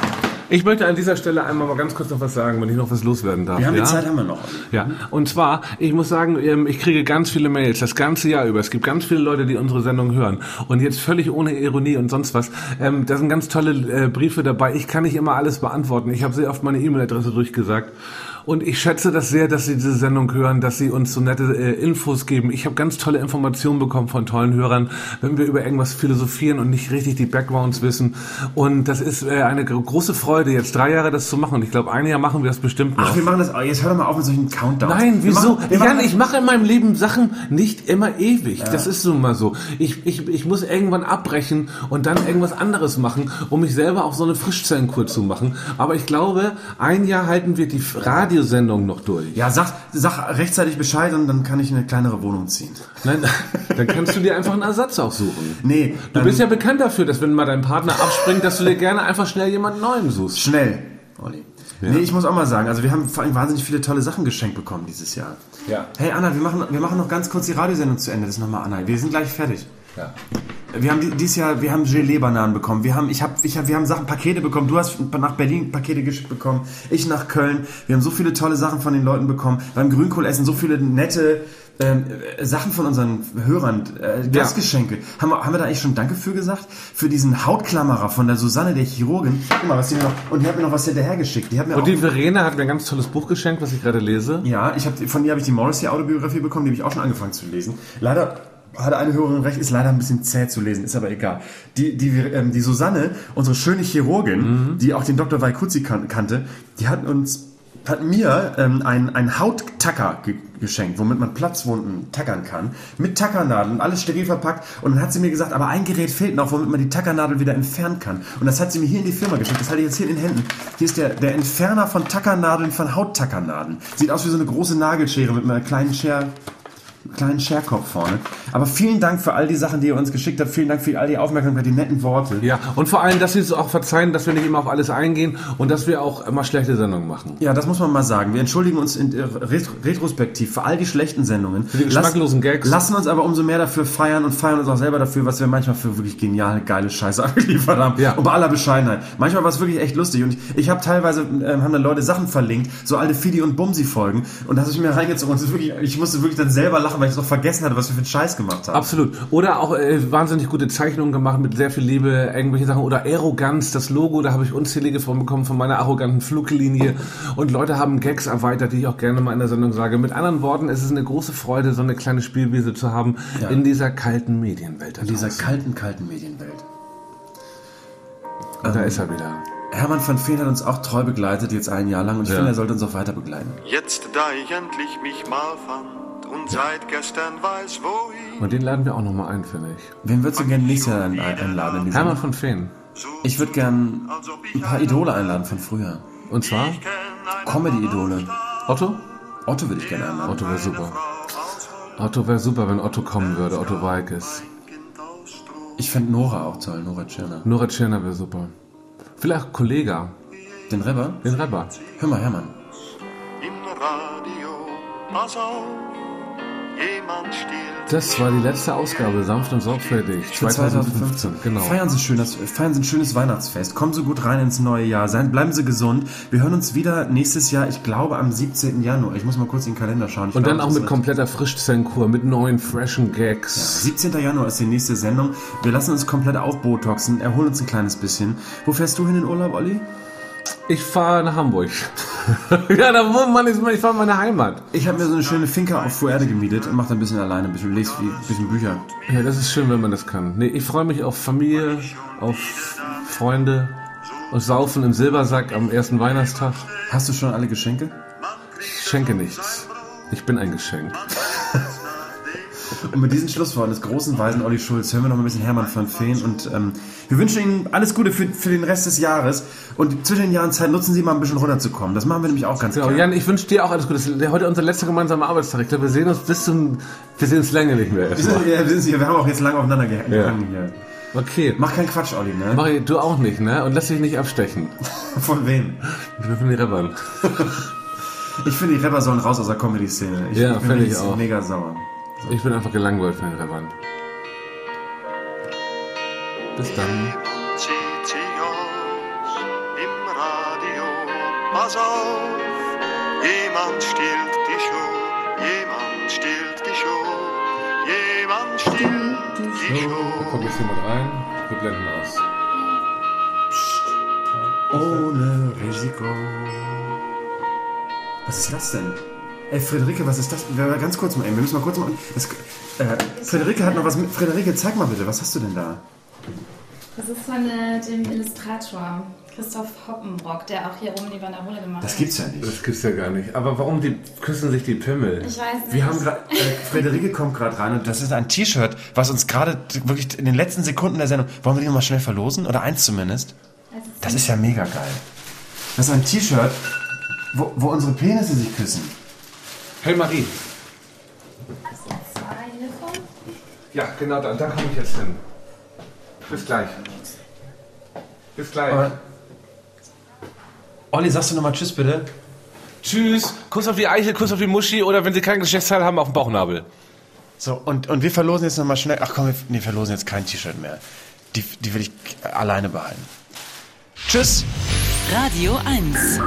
Ich möchte an dieser Stelle einmal mal ganz kurz noch was sagen, wenn ich noch was loswerden darf. Wir haben ja? die Zeit, haben wir noch. Ja, und zwar, ich muss sagen, ich kriege ganz viele Mails, das ganze Jahr über. Es gibt ganz viele Leute, die unsere Sendung hören. Und jetzt völlig ohne Ironie und sonst was. Ähm, da sind ganz tolle äh, Briefe dabei. Ich kann nicht immer alles beantworten. Ich habe sehr oft meine E-Mail-Adresse durchgesagt. Und ich schätze das sehr, dass Sie diese Sendung hören, dass Sie uns so nette äh, Infos geben. Ich habe ganz tolle Informationen bekommen von tollen Hörern, wenn wir über irgendwas philosophieren und nicht richtig die Backgrounds wissen. Und das ist äh, eine große Freude, jetzt drei Jahre das zu machen. Und ich glaube, ein Jahr machen wir das bestimmt noch. Ach, wir machen das, jetzt hör doch mal auf mit solchen Countdowns. Nein, wir wieso? Machen, wir Jan, machen ich mache in meinem Leben Sachen nicht immer ewig. Ja. Das ist so mal so. Ich, ich, ich muss irgendwann abbrechen und dann irgendwas anderes machen, um mich selber auf so eine Frischzellenkur zu machen. Aber ich glaube, ein Jahr halten wir die Radiosendung noch durch. Ja, sag, sag rechtzeitig Bescheid und dann kann ich in eine kleinere Wohnung ziehen. Nein, dann kannst du dir einfach einen Ersatz auch suchen. Nee. Du bist ja bekannt dafür, dass wenn mal dein Partner abspringt, dass du dir gerne einfach schnell jemanden Neuen suchst. Schnell, Olli. Ja. Nee, ich muss auch mal sagen, also wir haben vor allem wahnsinnig viele tolle Sachen geschenkt bekommen dieses Jahr. Ja. Hey Anna, wir machen, wir machen noch ganz kurz die Radiosendung zu Ende. Das ist nochmal Anna. Wir sind gleich fertig. Ja. Wir haben dieses Jahr, wir haben Gelee-Bananen bekommen. Wir haben, ich habe, ich hab, wir haben Sachen, Pakete bekommen. Du hast nach Berlin Pakete geschickt bekommen. Ich nach Köln. Wir haben so viele tolle Sachen von den Leuten bekommen. Beim Grünkohlessen so viele nette ähm, Sachen von unseren Hörern, äh, Gastgeschenke. Ja. Haben wir, haben wir da eigentlich schon Danke für gesagt? Für diesen Hautklammerer von der Susanne, der Chirurgin. Guck mal, was die mir noch, und die hat mir noch was hinterhergeschickt. Die hat mir und auch, die Verena hat mir ein ganz tolles Buch geschenkt, was ich gerade lese. Ja, ich hab, von ihr habe ich die Morrissey-Autobiografie bekommen, die habe ich auch schon angefangen zu lesen. Leider hatte eine Hörerin recht, ist leider ein bisschen zäh zu lesen, ist aber egal. Die, die, ähm, die Susanne, unsere schöne Chirurgin, mhm. die auch den Doktor Weikutzi kan- kannte, die hat uns, hat mir ähm, einen, einen Hauttacker ge- geschenkt, womit man Platzwunden tackern kann, mit Tackernadeln und alles steril verpackt. Und dann hat sie mir gesagt, aber ein Gerät fehlt noch, womit man die Tackernadel wieder entfernen kann. Und das hat sie mir hier in die Firma geschickt. Das halte ich jetzt hier in den Händen. Hier ist der, der Entferner von Tackernadeln, von Hauttackernadeln. Sieht aus wie so eine große Nagelschere mit einer kleinen Schere. kleinen Scherkopf vorne. Aber vielen Dank für all die Sachen, die ihr uns geschickt habt. Vielen Dank für all die Aufmerksamkeit, die netten Worte. Ja, und vor allem, dass Sie es auch verzeihen, dass wir nicht immer auf alles eingehen und dass wir auch immer schlechte Sendungen machen. Ja, das muss man mal sagen. Wir entschuldigen uns in, äh, retro- retrospektiv für all die schlechten Sendungen. Für die geschmacklosen Lass, Gags. Lassen uns aber umso mehr dafür feiern und feiern uns auch selber dafür, was wir manchmal für wirklich geniale, geile Scheiße abgeliefert haben. Ja. Und bei aller Bescheidenheit. Manchmal war es wirklich echt lustig. Und ich, ich habe teilweise, äh, haben dann Leute Sachen verlinkt, so alte Fidi- und Bumsi-Folgen. Und das habe ich mir reingezogen. Und das ist wirklich, ich musste wirklich dann selber lachen, weil ich es noch vergessen hatte, was wir für einen Scheiß gemacht haben. Absolut. Oder auch äh, wahnsinnig gute Zeichnungen gemacht mit sehr viel Liebe, irgendwelche Sachen. Oder Arroganz, das Logo, da habe ich unzählige von bekommen von meiner arroganten Fluglinie. Und Leute haben Gags erweitert, die ich auch gerne mal in der Sendung sage. Mit anderen Worten, es ist eine große Freude, so eine kleine Spielwiese zu haben ja. in dieser kalten Medienwelt. In dieser kalten, kalten Medienwelt. Und ähm, da ist er wieder. Hermann van Veen hat uns auch treu begleitet, jetzt ein Jahr lang. Und ich ja. finde, er sollte uns auch weiter begleiten. Jetzt, da ich endlich mich mal fand und ja. seit gestern weiß, wohin. Und den laden wir auch nochmal ein, finde ich. Wen würdest du gerne nächstes Jahr einladen? Hermann van Veen. Ich würde gerne ein paar Idole einladen von früher. Und zwar? Comedy-Idole. Otto? Otto würde ich gerne einladen. Otto wäre super. Otto wäre super, wenn Otto kommen würde, Otto Walkes. Ich fände Nora auch toll, Nora Tschirner. Nora Tschirner wäre super. Vielleicht Kollega. Den Rapper? Den Rapper. Hör mal, Hermann. Im Radio, pass auf, jemand stiehlt. Das war die letzte Ausgabe, sanft und sorgfältig. zwanzig fünfzehn, genau. Feiern Sie, schön, das, feiern Sie ein schönes Weihnachtsfest. Kommen Sie gut rein ins neue Jahr. Seien, bleiben Sie gesund. Wir hören uns wieder nächstes Jahr, ich glaube am siebzehnten Januar. Ich muss mal kurz in den Kalender schauen. Ich und glaube, dann auch mit kompletter Frischzellenkur, mit neuen, freshen Gags. Ja, siebzehnten Januar ist die nächste Sendung. Wir lassen uns komplett aufbotoxen, erholen uns ein kleines bisschen. Wo fährst du hin in Urlaub, Olli? Ich fahre nach Hamburg. Ja, da wo man ist, ich fahre in meine Heimat. Ich habe mir so eine schöne Finca auf Fuerde gemietet und mache da ein bisschen alleine, ein bisschen lese ein bisschen Bücher. Ja, das ist schön, wenn man das kann. Nee, ich freue mich auf Familie, auf Freunde, auf Saufen im Silbersack am ersten Weihnachtstag. Hast du schon alle Geschenke? Ich schenke nichts. Ich bin ein Geschenk. Und mit diesen Schlussworten des großen, weisen Olli Schulz hören wir noch ein bisschen Hermann von Feen und ähm, wir wünschen Ihnen alles Gute für, für den Rest des Jahres und zwischen den Jahren Zeit nutzen Sie mal ein bisschen runterzukommen. Das machen wir nämlich auch ganz genau, gerne. Jan, ich wünsche dir auch alles Gute. Das ist heute unser letzter gemeinsamer Arbeitstag. Ich glaube, wir sehen uns bis zum, wir sehen uns länger nicht mehr. Wir, sind, ja, wir, sind, wir haben auch jetzt lange aufeinander gehangen ja. hier. Okay. Mach keinen Quatsch, Olli, ne? Mari, du auch nicht, ne? Und lass dich nicht abstechen. Von wem? Ich bin von den Rappern. Ich finde, die Rapper sollen raus aus der Comedy-Szene. Ich, ja, ich bin finde ich auch. Mega sauer. So. Ich bin einfach gelangweilt von den Rappern. Bis dann. Jemand zieht sich aus im Radio, pass auf, jemand stiehlt die Show, jemand stiehlt die Show, jemand stiehlt die So, Show. da kommt jetzt jemand rein. Wir blenden aus. Ohne Risiko. Was ist das denn? Ey, Friederike, was ist das? Ganz kurz mal, ey, wir müssen mal kurz mal... Das, äh, Friederike hat noch was mit... Friederike, zeig mal bitte, was hast du denn da? Das ist von äh, dem Illustrator Christoph Hoppenbrock, der auch hier oben die Banderole gemacht hat. Das gibt's ja nicht. Das gibt's ja gar nicht. Aber warum die küssen sich die Pimmel? Ich weiß nicht. Wir haben grad, äh, Friederike kommt gerade rein und das ist ein T-Shirt, was uns gerade wirklich in den letzten Sekunden der Sendung... Wollen wir die nochmal schnell verlosen? Oder eins zumindest? Das ist ja mega geil. Das ist ein T-Shirt, wo, wo unsere Penisse sich küssen. Hey Marie. Ist jetzt zwei hier kommen? Ja, genau, da, da komme ich jetzt hin. Bis gleich. Bis gleich. Aber, Olli, sagst du nochmal Tschüss, bitte? Tschüss. Kuss auf die Eichel, Kuss auf die Muschi oder wenn Sie keinen Geschlechtsteil haben, auf den Bauchnabel. So, und, und wir verlosen jetzt nochmal schnell... Ach komm, wir, nee, verlosen jetzt kein T-Shirt mehr. Die, die will ich alleine behalten. Tschüss. Radio eins.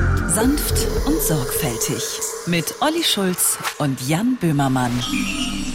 Sanft und sorgfältig. Mit Olli Schulz und Jan Böhmermann.